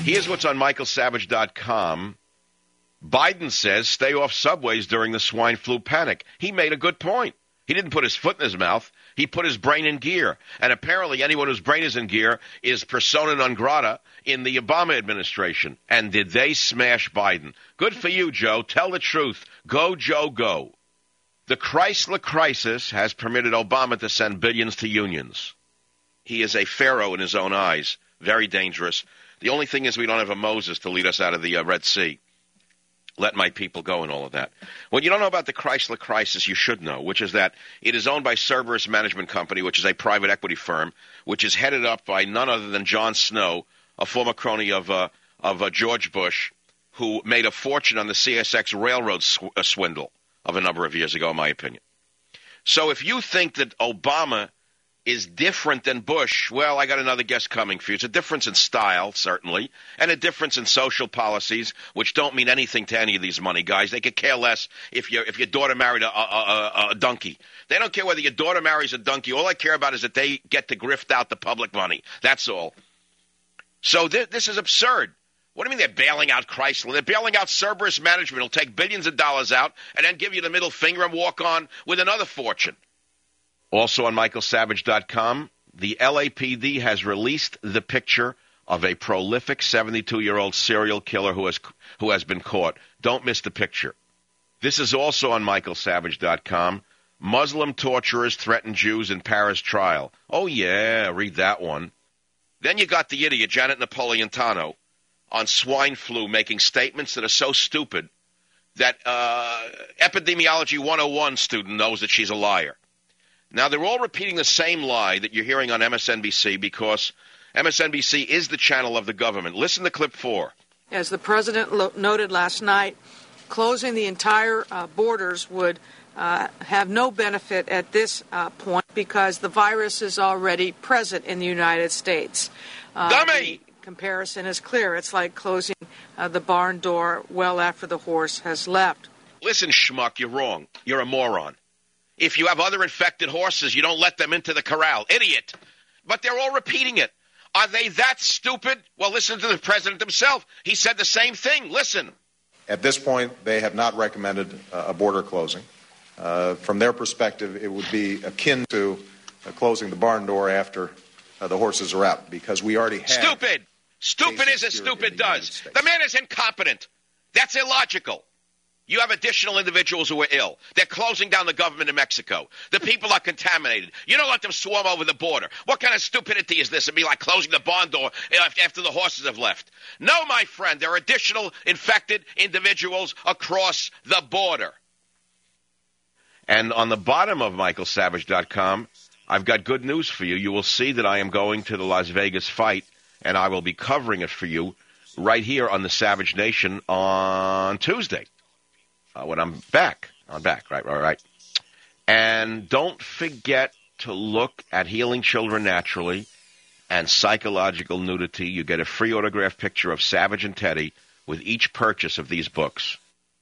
S7: Here's what's on michaelsavage.com. Biden says stay off subways during the swine flu panic. He made a good point. He didn't put his foot in his mouth. He put his brain in gear. And apparently anyone whose brain is in gear is persona non grata in the Obama administration. And did they smash Biden? Good for you, Joe. Tell the truth. Go, Joe, go. The Chrysler crisis has permitted Obama to send billions to unions. He is a pharaoh in his own eyes. Very dangerous. The only thing is we don't have a Moses to lead us out of the Red Sea. Let my people go and all of that. What you don't know about the Chrysler crisis, you should know, which is that it is owned by Cerberus Management Company, which is a private equity firm, which is headed up by none other than Jon Snow, a former crony of George Bush, who made a fortune on the CSX railroad swindle of a number of years ago, in my opinion. So if you think that Obama is different than Bush, well, I got another guess coming for you. It's a difference in style, certainly, and a difference in social policies, which don't mean anything to any of these money guys. They could care less if your daughter married a donkey. They don't care whether your daughter marries a donkey. All I care about is that they get to grift out the public money. That's all. So this is absurd. What do you mean they're bailing out Chrysler? They're bailing out Cerberus Management. It'll take billions of dollars out and then give you the middle finger and walk on with another fortune. Also on michaelsavage.com, the LAPD has released the picture of a prolific 72-year-old serial killer who has been caught. Don't miss the picture. This is also on michaelsavage.com. Muslim torturers threaten Jews in Paris trial. Oh, yeah, read that one. Then you got the idiot, Janet Napolitano, on swine flu making statements that are so stupid that Epidemiology 101 student knows that she's a liar. Now, they're all repeating the same lie that you're hearing on MSNBC because MSNBC is the channel of the government. Listen to clip 4.
S8: As the president noted last night, closing the entire borders would have no benefit at this point because the virus is already present in the United States.
S7: Dummy!
S8: The comparison is clear. It's like closing the barn door well after the horse has left.
S7: Listen, schmuck, you're wrong. You're a moron. If you have other infected horses, you don't let them into the corral. Idiot. But they're all repeating it. Are they that stupid? Well, listen to the president himself. He said the same thing. Listen.
S6: At this point, they have not recommended a border closing. From their perspective, it would be akin to closing the barn door after the horses are out because we already have...
S7: Stupid. Stupid is as stupid does. The man is incompetent. That's illogical. You have additional individuals who are ill. They're closing down the government in Mexico. The people are contaminated. You don't let them swarm over the border. What kind of stupidity is this? It'd be like closing the barn door after the horses have left. No, my friend, there are additional infected individuals across the border. And on the bottom of michaelsavage.com, I've got good news for you. You will see that I am going to the Las Vegas fight, and I will be covering it for you right here on the Savage Nation on Tuesday. When I'm back. Right. And don't forget to look at Healing Children Naturally and Psychological Nudity. You get a free autographed picture of Savage and Teddy with each purchase of these books.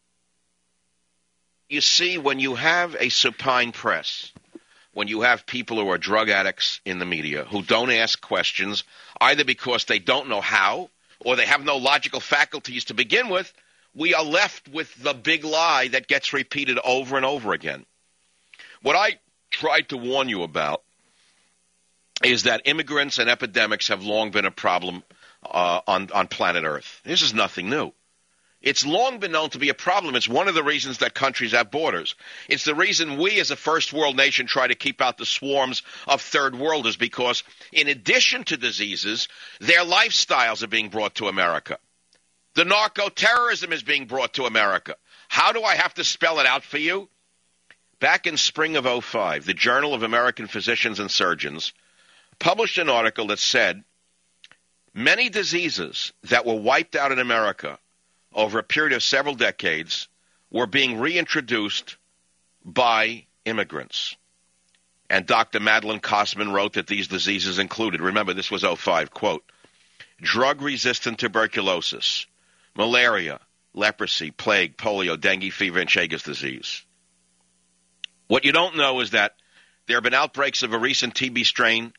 S7: You see, when you have a supine press, when you have people who are drug addicts in the media who don't ask questions, either because they don't know how or they have no logical faculties to begin with, we are left with the big lie that gets repeated over and over again. What I tried to warn you about is that immigrants and epidemics have long been a problem on planet Earth. This is nothing new. It's long been known to be a problem. It's one of the reasons that countries have borders. It's the reason we as a first world nation try to keep out the swarms of third worlders because in addition to diseases, their lifestyles are being brought to America. The narco-terrorism is being brought to America. How do I have to spell it out for you? Back in spring of 2005, the Journal of American Physicians and Surgeons published an article that said many diseases that were wiped out in America over a period of several decades were being reintroduced by immigrants. And Dr. Madeline Kosman wrote that these diseases included, remember this was 2005, quote, drug-resistant tuberculosis, malaria, leprosy, plague, polio, dengue fever, and Chagas disease. What you don't know is that there have been outbreaks of a recent TB strain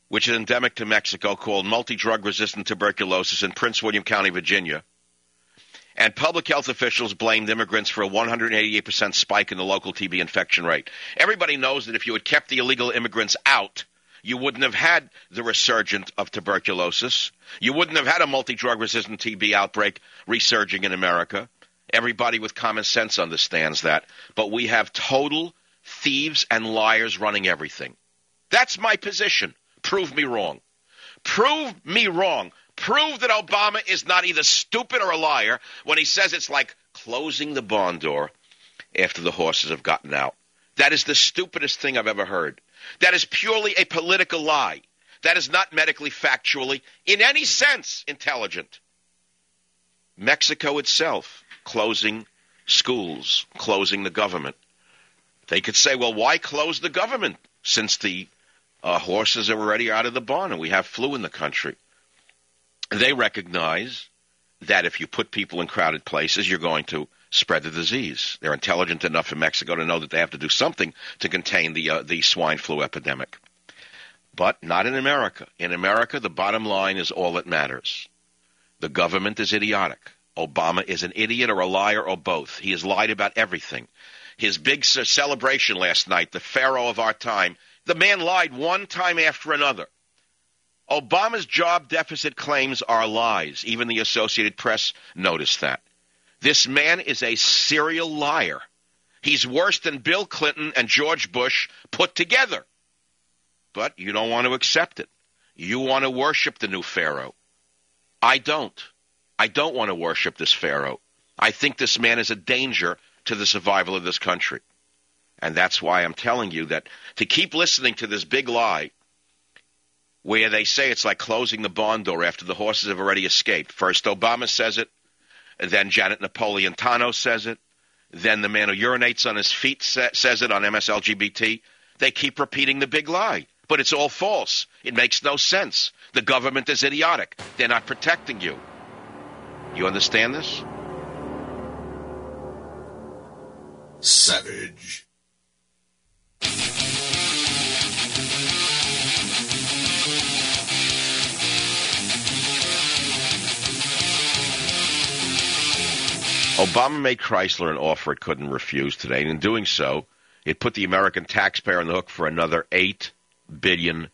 S7: which is endemic to Mexico, called multi-drug-resistant tuberculosis in Prince William County, Virginia. And public health officials blamed immigrants for a 188% spike in the local TB infection rate. Everybody knows that if you had kept the illegal immigrants out, you wouldn't have had the resurgence of tuberculosis. You wouldn't have had a multi-drug-resistant TB outbreak resurging in America. Everybody with common sense understands that. But we have total thieves and liars running everything. That's my position. Prove me wrong. Prove me wrong. Prove that Obama is not either stupid or a liar when he says it's like closing the barn door after the horses have gotten out. That is the stupidest thing I've ever heard. That is purely a political lie. That is not medically, factually, in any sense, intelligent. Mexico itself, closing schools, closing the government. They could say, well, why close the government since the horses are already out of the barn and we have flu in the country? They recognize that if you put people in crowded places, you're going to spread the disease. They're intelligent enough in Mexico to know that they have to do something to contain the swine flu epidemic. But not in America. In America, the bottom line is all that matters. The government is idiotic. Obama is an idiot or a liar or both. He has lied about everything. His big celebration last night, the pharaoh of our time, the man lied one time after another. Obama's job deficit claims are lies. Even the Associated Press noticed that. This man is a serial liar. He's worse than Bill Clinton and George Bush put together. But you don't want to accept it. You want to worship the new pharaoh. I don't. I don't want to worship this pharaoh. I think this man is a danger to the survival of this country. And that's why I'm telling you that to keep listening to this big lie where they say it's like closing the barn door after the horses have already escaped. First Obama says it, and then Janet Napolitano says it, then the man who urinates on his feet says it on MSLGBT. They keep repeating the big lie, but it's all false. It makes no sense. The government is idiotic. They're not protecting you. You understand this?
S1: Savage.
S7: Obama made Chrysler an offer it couldn't refuse today, and in doing so, it put the American taxpayer on the hook for another $8 billion.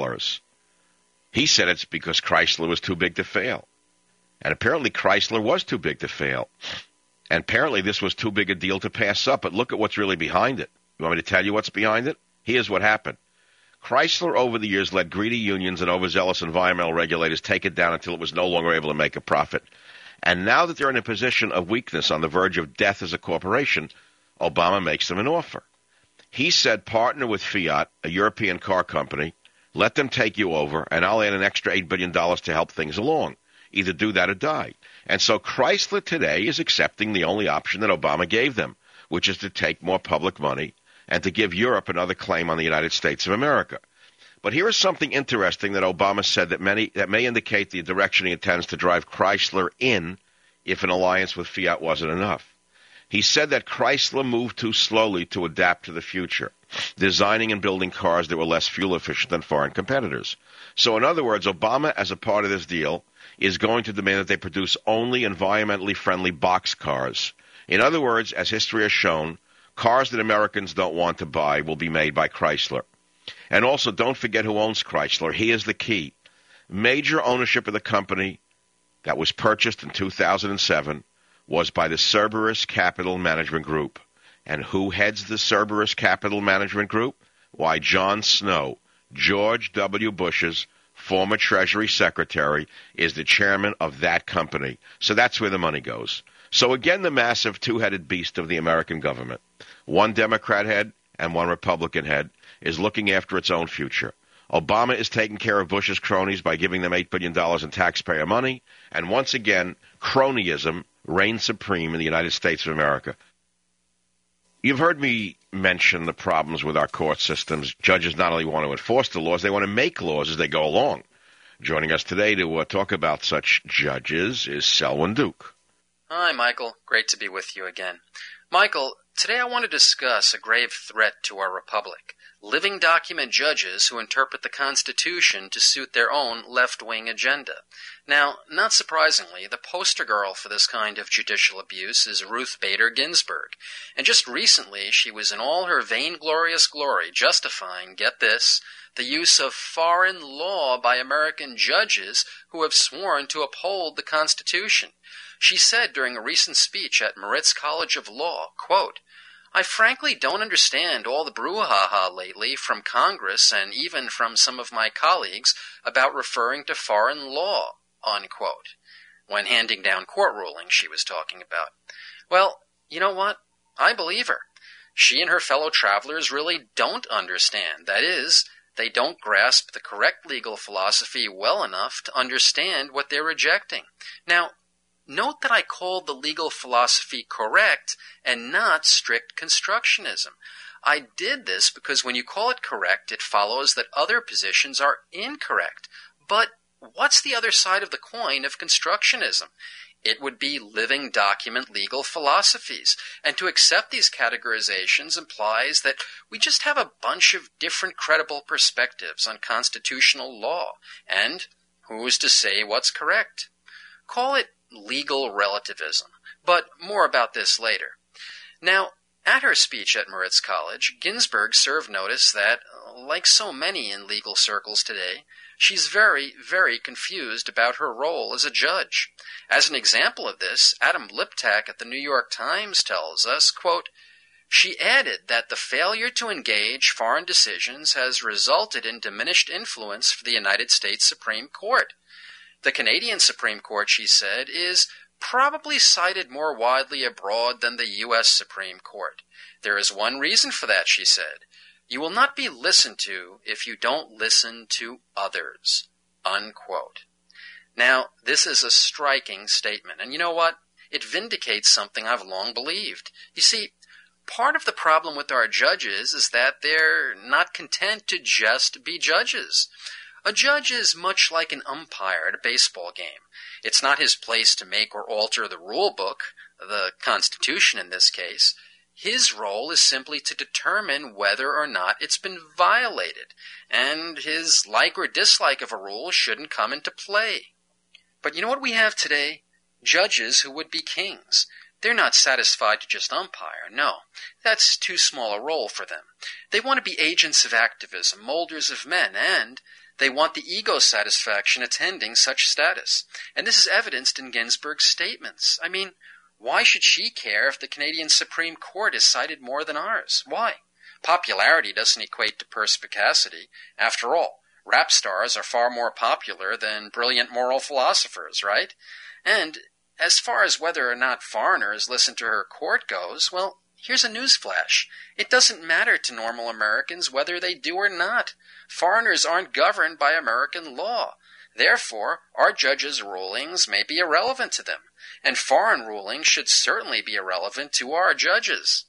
S7: He said it's because Chrysler was too big to fail. And apparently Chrysler was too big to fail. And apparently this was too big a deal to pass up, but look at what's really behind it. You want me to tell you what's behind it? Here's what happened. Chrysler over the years let greedy unions and overzealous environmental regulators take it down until it was no longer able to make a profit. And now that they're in a position of weakness on the verge of death as a corporation, Obama makes them an offer. He said, partner with Fiat, a European car company, let them take you over, and I'll add an extra $8 billion to help things along. Either do that or die. And so Chrysler today is accepting the only option that Obama gave them, which is to take more public money and to give Europe another claim on the United States of America. But here is something interesting that Obama said that may indicate the direction he intends to drive Chrysler in if an alliance with Fiat wasn't enough. He said that Chrysler moved too slowly to adapt to the future, designing and building cars that were less fuel efficient than foreign competitors. So in other words, Obama, as a part of this deal, is going to demand that they produce only environmentally friendly box cars. In other words, as history has shown, cars that Americans don't want to buy will be made by Chrysler. And also, don't forget who owns Chrysler. He is the key. Major ownership of the company that was purchased in 2007 was by the Cerberus Capital Management Group. And who heads the Cerberus Capital Management Group? Why, John Snow, George W. Bush's former Treasury Secretary, is the chairman of that company. So that's where the money goes. So again, the massive two-headed beast of the American government, one Democrat head and one Republican head, is looking after its own future. Obama is taking care of Bush's cronies by giving them $8 billion in taxpayer money. And once again, cronyism reigns supreme in the United States of America. You've heard me mention the problems with our court systems. Judges not only want to enforce the laws, they want to make laws as they go along. Joining us today to talk about such judges is Selwyn Duke.
S11: Hi, Michael. Great to be with you again. Michael, today I want to discuss a grave threat to our republic, living document judges who interpret the Constitution to suit their own left-wing agenda. Now, not surprisingly, the poster girl for this kind of judicial abuse is Ruth Bader Ginsburg. And just recently, she was in all her vainglorious glory justifying, get this, the use of foreign law by American judges who have sworn to uphold the Constitution. She said during a recent speech at Moritz College of Law, quote, "I frankly don't understand all the brouhaha lately from Congress and even from some of my colleagues about referring to foreign law," unquote. When handing down court rulings she was talking about. Well, you know what? I believe her. She and her fellow travelers really don't understand. That is, they don't grasp the correct legal philosophy well enough to understand what they're rejecting. Now, note that I called the legal philosophy correct and not strict constructionism. I did this because when you call it correct, it follows that other positions are incorrect. But what's the other side of the coin of constructionism? It would be living document legal philosophies. And to accept these categorizations implies that we just have a bunch of different credible perspectives on constitutional law. And who's to say what's correct? Call it legal relativism, but more about this later. Now, at her speech at Moritz College, Ginsburg served notice that, like so many in legal circles today, she's very, very confused about her role as a judge. As an example of this, Adam Liptak at the New York Times tells us, quote, she added that the failure to engage foreign decisions has resulted in diminished influence for the United States Supreme Court. The Canadian Supreme Court, she said, is probably cited more widely abroad than the U.S. Supreme Court. There is one reason for that, she said. You will not be listened to if you don't listen to others, unquote. Now, this is a striking statement, and you know what? It vindicates something I've long believed. You see, part of the problem with our judges is that they're not content to just be judges. A judge is much like an umpire at a baseball game. It's not his place to make or alter the rule book, the Constitution in this case. His role is simply to determine whether or not it's been violated, and his like or dislike of a rule shouldn't come into play. But you know what we have today? Judges who would be kings. They're not satisfied to just umpire, no. That's too small a role for them. They want to be agents of activism, molders of men, and they want the ego satisfaction attending such status. And this is evidenced in Ginsburg's statements. I mean, why should she care if the Canadian Supreme Court is cited more than ours? Why? Popularity doesn't equate to perspicacity. After all, rap stars are far more popular than brilliant moral philosophers, right? And as far as whether or not foreigners listen to her court goes, well, here's a newsflash. It doesn't matter to normal Americans whether they do or not. Foreigners aren't governed by American law. Therefore, our judges' rulings may be irrelevant to them, and foreign rulings should certainly be irrelevant to our judges.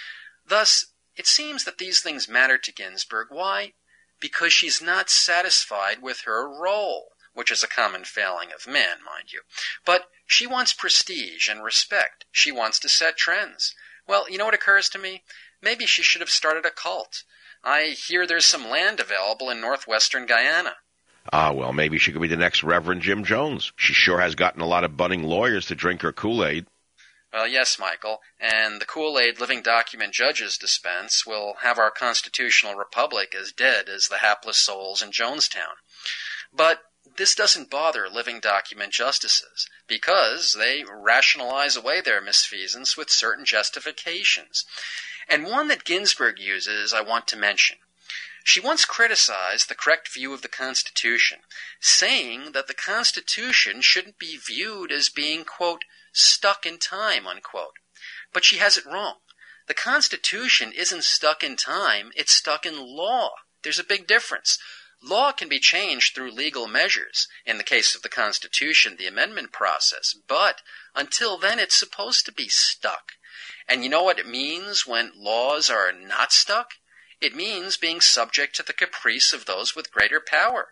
S11: Thus, it seems that these things matter to Ginsburg. Why? Because she's not satisfied with her role, which is a common failing of men, mind you. But she wants prestige and respect. She wants to set trends. Well, you know what occurs to me? Maybe she should have started a cult. I hear there's some land available in northwestern Guyana.
S7: Ah, well, maybe she could be the next Reverend Jim Jones. She sure has gotten a lot of budding lawyers to drink her Kool-Aid.
S11: Well, yes, Michael, and the Kool-Aid living document judges dispense will have our constitutional republic as dead as the hapless souls in Jonestown. But this doesn't bother living document justices, because they rationalize away their misfeasance with certain justifications. And one that Ginsburg uses I want to mention. She once criticized the correct view of the Constitution, saying that the Constitution shouldn't be viewed as being, quote, stuck in time, unquote. But she has it wrong. The Constitution isn't stuck in time, it's stuck in law. There's a big difference. Law can be changed through legal measures, in the case of the Constitution, the amendment process, but until then it's supposed to be stuck. And you know what it means when laws are not stuck? It means being subject to the caprice of those with greater power.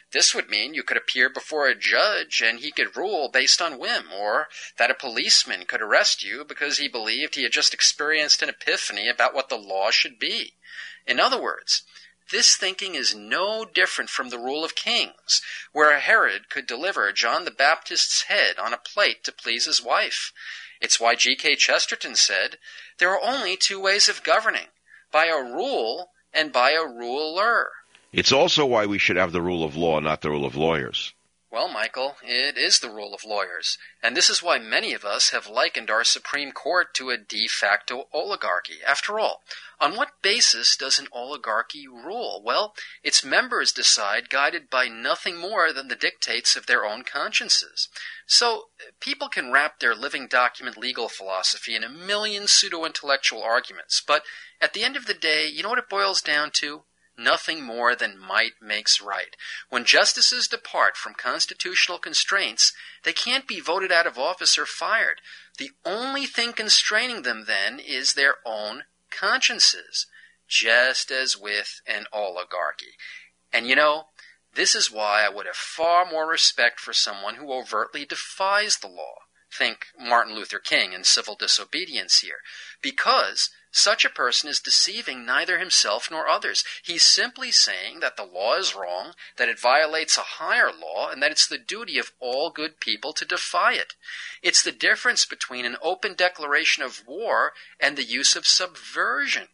S11: This would mean you could appear before a judge and he could rule based on whim, or that a policeman could arrest you because he believed he had just experienced an epiphany about what the law should be. In other words, this thinking is no different from the rule of kings, where Herod could deliver John the Baptist's head on a plate to please his wife. It's why G.K. Chesterton said, "There are only two ways of governing, by a rule and by a ruler."
S7: It's also why we should have the rule of law, not the rule of lawyers.
S11: Well, Michael, it is the rule of lawyers, and this is why many of us have likened our Supreme Court to a de facto oligarchy. After all, on what basis does an oligarchy rule? Well, its members decide guided by nothing more than the dictates of their own consciences. So, people can wrap their living document legal philosophy in a million pseudo-intellectual arguments, but at the end of the day, you know what it boils down to? Nothing more than might makes right. When justices depart from constitutional constraints, they can't be voted out of office or fired. The only thing constraining them then is their own consciences, just as with an oligarchy. And you know, this is why I would have far more respect for someone who overtly defies the law. Think Martin Luther King and civil disobedience here. Because such a person is deceiving neither himself nor others. He's simply saying that the law is wrong, that it violates a higher law, and that it's the duty of all good people to defy it. It's the difference between an open declaration of war and the use of subversion.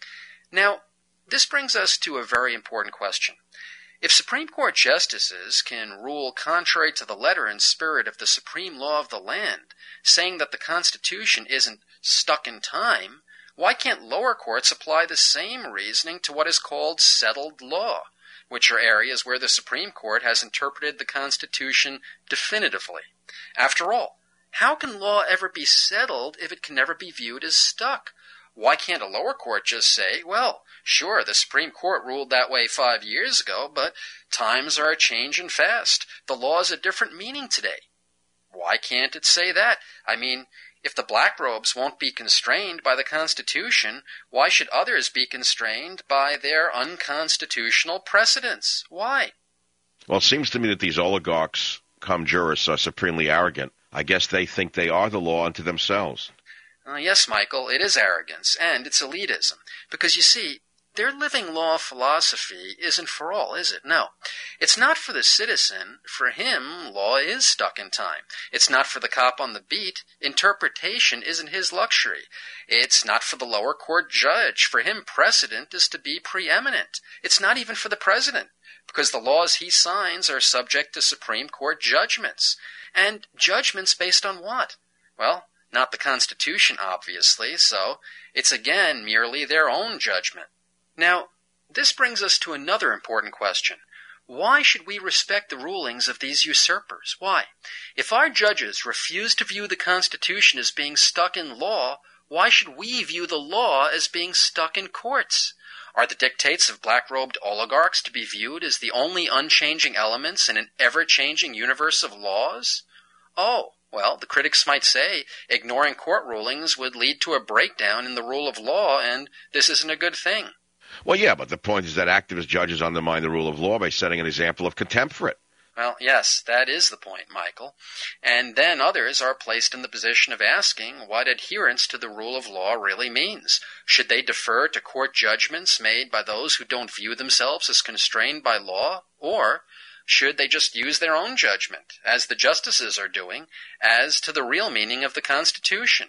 S11: Now, this brings us to a very important question. If Supreme Court justices can rule contrary to the letter and spirit of the supreme law of the land, saying that the Constitution isn't stuck in time, why can't lower courts apply the same reasoning to what is called settled law, which are areas where the Supreme Court has interpreted the Constitution definitively? After all, how can law ever be settled if it can never be viewed as stuck? Why can't a lower court just say, well, sure, the Supreme Court ruled that way 5 years ago, but times are changing fast. The law has a different meaning today. Why can't it say that? I mean, if the black robes won't be constrained by the Constitution, why should others be constrained by their unconstitutional precedents? Why?
S7: Well, it seems to me that these oligarchs, cum juris, are supremely arrogant. I guess they think they are the law unto themselves.
S11: Yes, Michael, it is arrogance, and it's elitism. Because, you see, their living law philosophy isn't for all, is it? No. It's not for the citizen. For him, law is stuck in time. It's not for the cop on the beat. Interpretation isn't his luxury. It's not for the lower court judge. For him, precedent is to be preeminent. It's not even for the president, because the laws he signs are subject to Supreme Court judgments. And judgments based on what? Well, not the Constitution, obviously, so it's again merely their own judgment. Now, this brings us to another important question. Why should we respect the rulings of these usurpers? Why? If our judges refuse to view the Constitution as being stuck in law, why should we view the law as being stuck in courts? Are the dictates of black-robed oligarchs to be viewed as the only unchanging elements in an ever-changing universe of laws? Oh, well, the critics might say ignoring court rulings would lead to a breakdown in the rule of law, and this isn't a good thing.
S7: Well, yeah, but the point is that activist judges undermine the rule of law by setting an example of contempt for it.
S11: Well, yes, that is the point, Michael. And then others are placed in the position of asking what adherence to the rule of law really means. Should they defer to court judgments made by those who don't view themselves as constrained by law? Or should they just use their own judgment, as the justices are doing, as to the real meaning of the Constitution?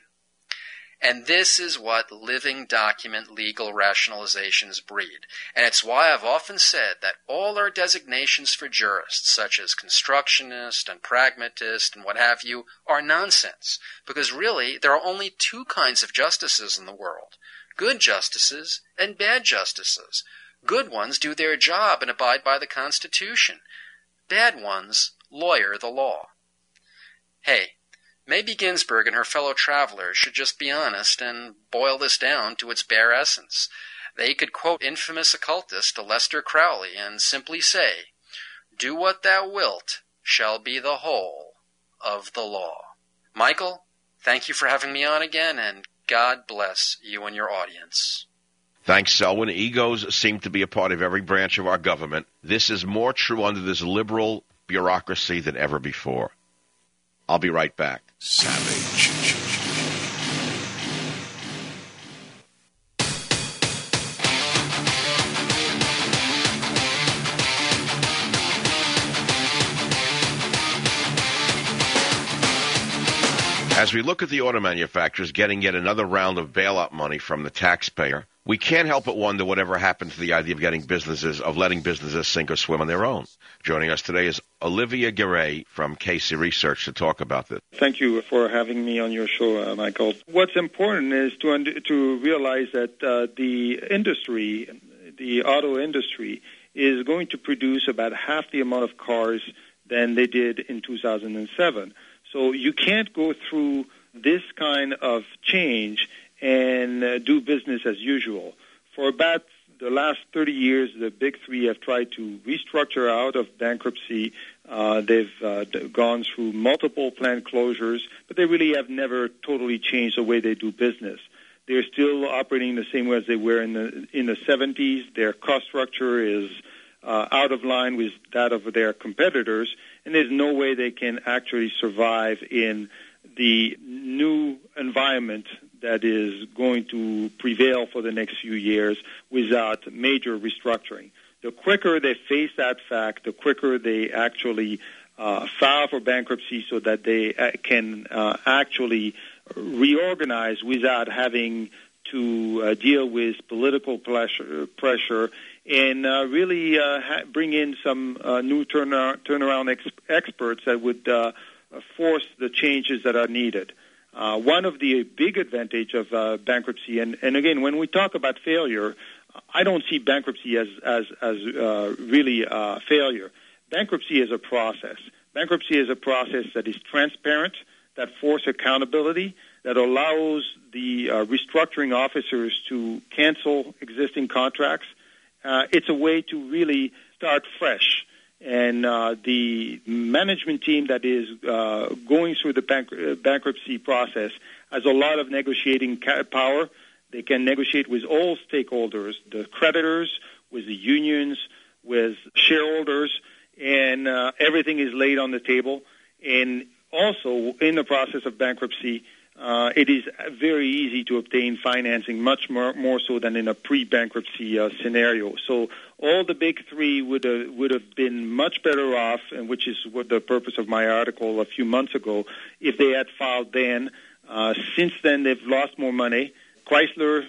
S11: And this is what living document legal rationalizations breed. And it's why I've often said that all our designations for jurists, such as constructionist and pragmatist and what have you, are nonsense. Because really, there are only two kinds of justices in the world: good justices and bad justices. Good ones do their job and abide by the Constitution. Bad ones lawyer the law. Hey, maybe Ginsburg and her fellow travelers should just be honest and boil this down to its bare essence. They could quote infamous occultist Aleister Crowley and simply say, "Do what thou wilt shall be the whole of the law." Michael, thank you for having me on again, and God bless you and your audience.
S7: Thanks, Selwyn. Egos seem to be a part of every branch of our government. This is more true under this liberal bureaucracy than ever before. I'll be right back.
S1: Savage.
S7: As we look at the auto manufacturers getting yet another round of bailout money from the taxpayer, we can't help but wonder whatever happened to the idea of letting businesses sink or swim on their own. Joining us today is Olivia Garay from Casey Research to talk about this.
S10: Thank you for having me on your show, Michael. What's important is to realize that the auto industry, is going to produce about half the amount of cars than they did in 2007. So you can't go through this kind of change and do business as usual. For about the last 30 years, the big three have tried to restructure out of bankruptcy. They've gone through multiple plant closures, but they really have never totally changed the way they do business. They're still operating the same way as they were in the 70s. Their cost structure is out of line with that of their competitors, and there's no way they can actually survive in the new environment that is going to prevail for the next few years without major restructuring. The quicker they face that fact, the quicker they actually file for bankruptcy so that they can actually reorganize without having to deal with political pressure and really bring in some new turnaround experts that would force the changes that are needed. One of the big advantage of bankruptcy, and again, when we talk about failure, I don't see bankruptcy as really failure. Bankruptcy is a process. Bankruptcy is a process that is transparent, that forces accountability, that allows the restructuring officers to cancel existing contracts. It's a way to really start fresh. And the management team that is going through the bankruptcy process has a lot of negotiating power. They can negotiate with all stakeholders, the creditors, with the unions, with shareholders, and everything is laid on the table. And also, in the process of bankruptcy, it is very easy to obtain financing, much more so than in a pre-bankruptcy scenario. So all the big three would have been much better off, and which is what the purpose of my article a few months ago, if they had filed then. Since then, they've lost more money. Chrysler,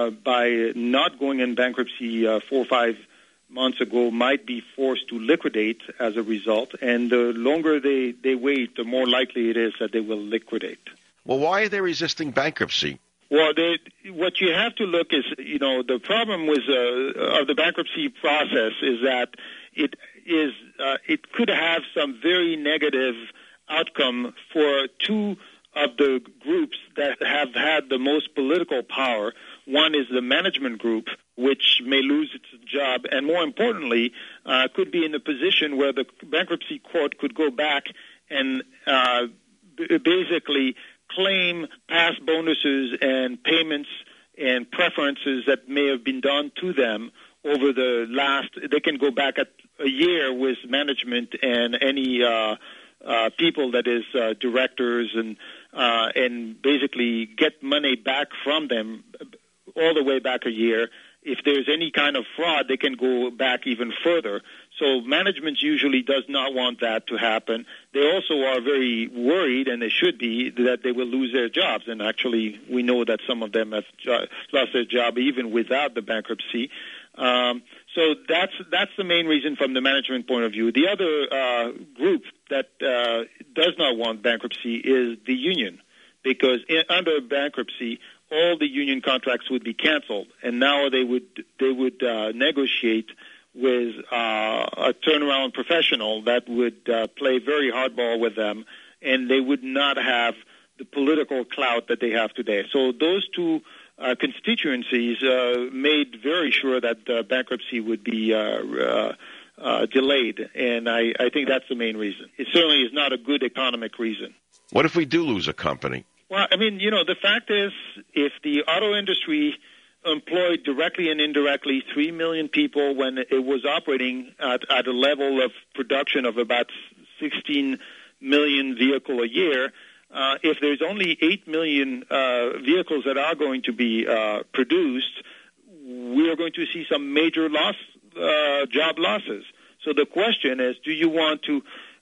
S10: by not going in bankruptcy 4 or 5 months ago, might be forced to liquidate as a result. And the longer they wait, the more likely it is that they will liquidate.
S7: Well, why are they resisting bankruptcy?
S10: Well, what you have to look is, the problem with of the bankruptcy process is that it could have some very negative outcome for two of the groups that have had the most political power. One is the management group, which may lose its job, and more importantly, could be in a position where the bankruptcy court could go back and basically claim past bonuses and payments and preferences that may have been done to them over the last. They can go back at a year with management and any people that is directors and basically get money back from them all the way back a year. If there's any kind of fraud, they can go back even further. So management usually does not want that to happen. They also are very worried, and they should be, that they will lose their jobs. And actually, we know that some of them have lost their job even without the bankruptcy. So that's the main reason from the management point of view. The other group that does not want bankruptcy is the union, because under bankruptcy, all the union contracts would be canceled, and now they would negotiate with a turnaround professional that would play very hardball with them, and they would not have the political clout that they have today. So those two constituencies made very sure that bankruptcy would be delayed, and I think that's the main reason. It certainly is not a good economic reason.
S7: What if we do lose a company?
S10: Well, I mean, the fact is, if the auto industry employed directly and indirectly 3 million people when it was operating at a level of production of about 16 million vehicles a year. If there's only 8 million vehicles that are going to be produced, we are going to see some major job losses. So the question is, do you want to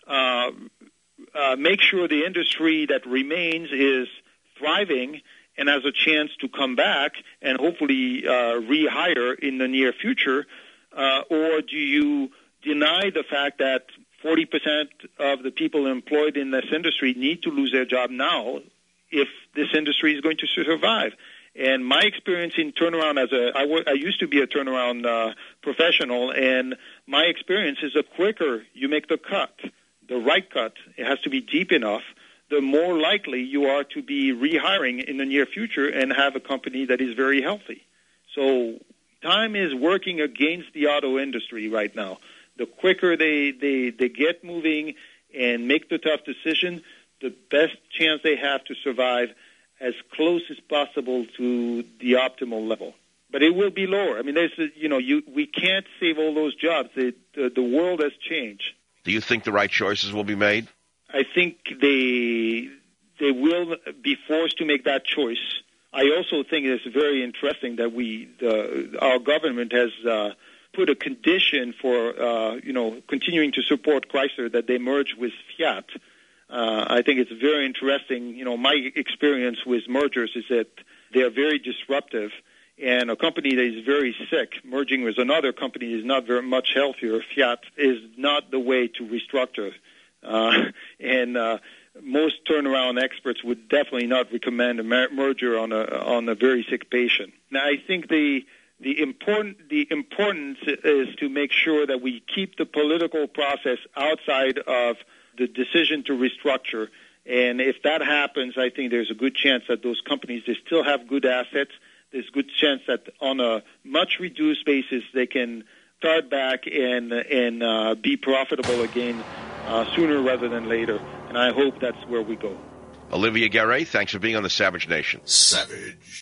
S10: make sure the industry that remains is thriving and has a chance to come back and hopefully rehire in the near future, or do you deny the fact that 40% of the people employed in this industry need to lose their job now if this industry is going to survive? And my experience in turnaround I used to be a turnaround professional, and my experience is the quicker you make the cut, the right cut, it has to be deep enough, the more likely you are to be rehiring in the near future and have a company that is very healthy. So time is working against the auto industry right now. The quicker they get moving and make the tough decision, the best chance they have to survive as close as possible to the optimal level. But it will be lower. I mean, we can't save all those jobs. The world has changed.
S7: Do you think the right choices will be made?
S10: I think they will be forced to make that choice. I also think it's very interesting that our government has put a condition for continuing to support Chrysler that they merge with Fiat. I think it's very interesting. My experience with mergers is that they are very disruptive, and a company that is very sick merging with another company is not very much healthier. Fiat is not the way to restructure, and most turnaround experts would definitely not recommend a merger on a very sick patient. Now, I think the importance is to make sure that we keep the political process outside of the decision to restructure. And if that happens, I think there's a good chance that those companies, they still have good assets. There's a good chance that on a much reduced basis, they can start back and be profitable again sooner rather than later. And I hope that's where we go.
S7: Olivier Garay, thanks for being on the Savage Nation.
S1: Savage.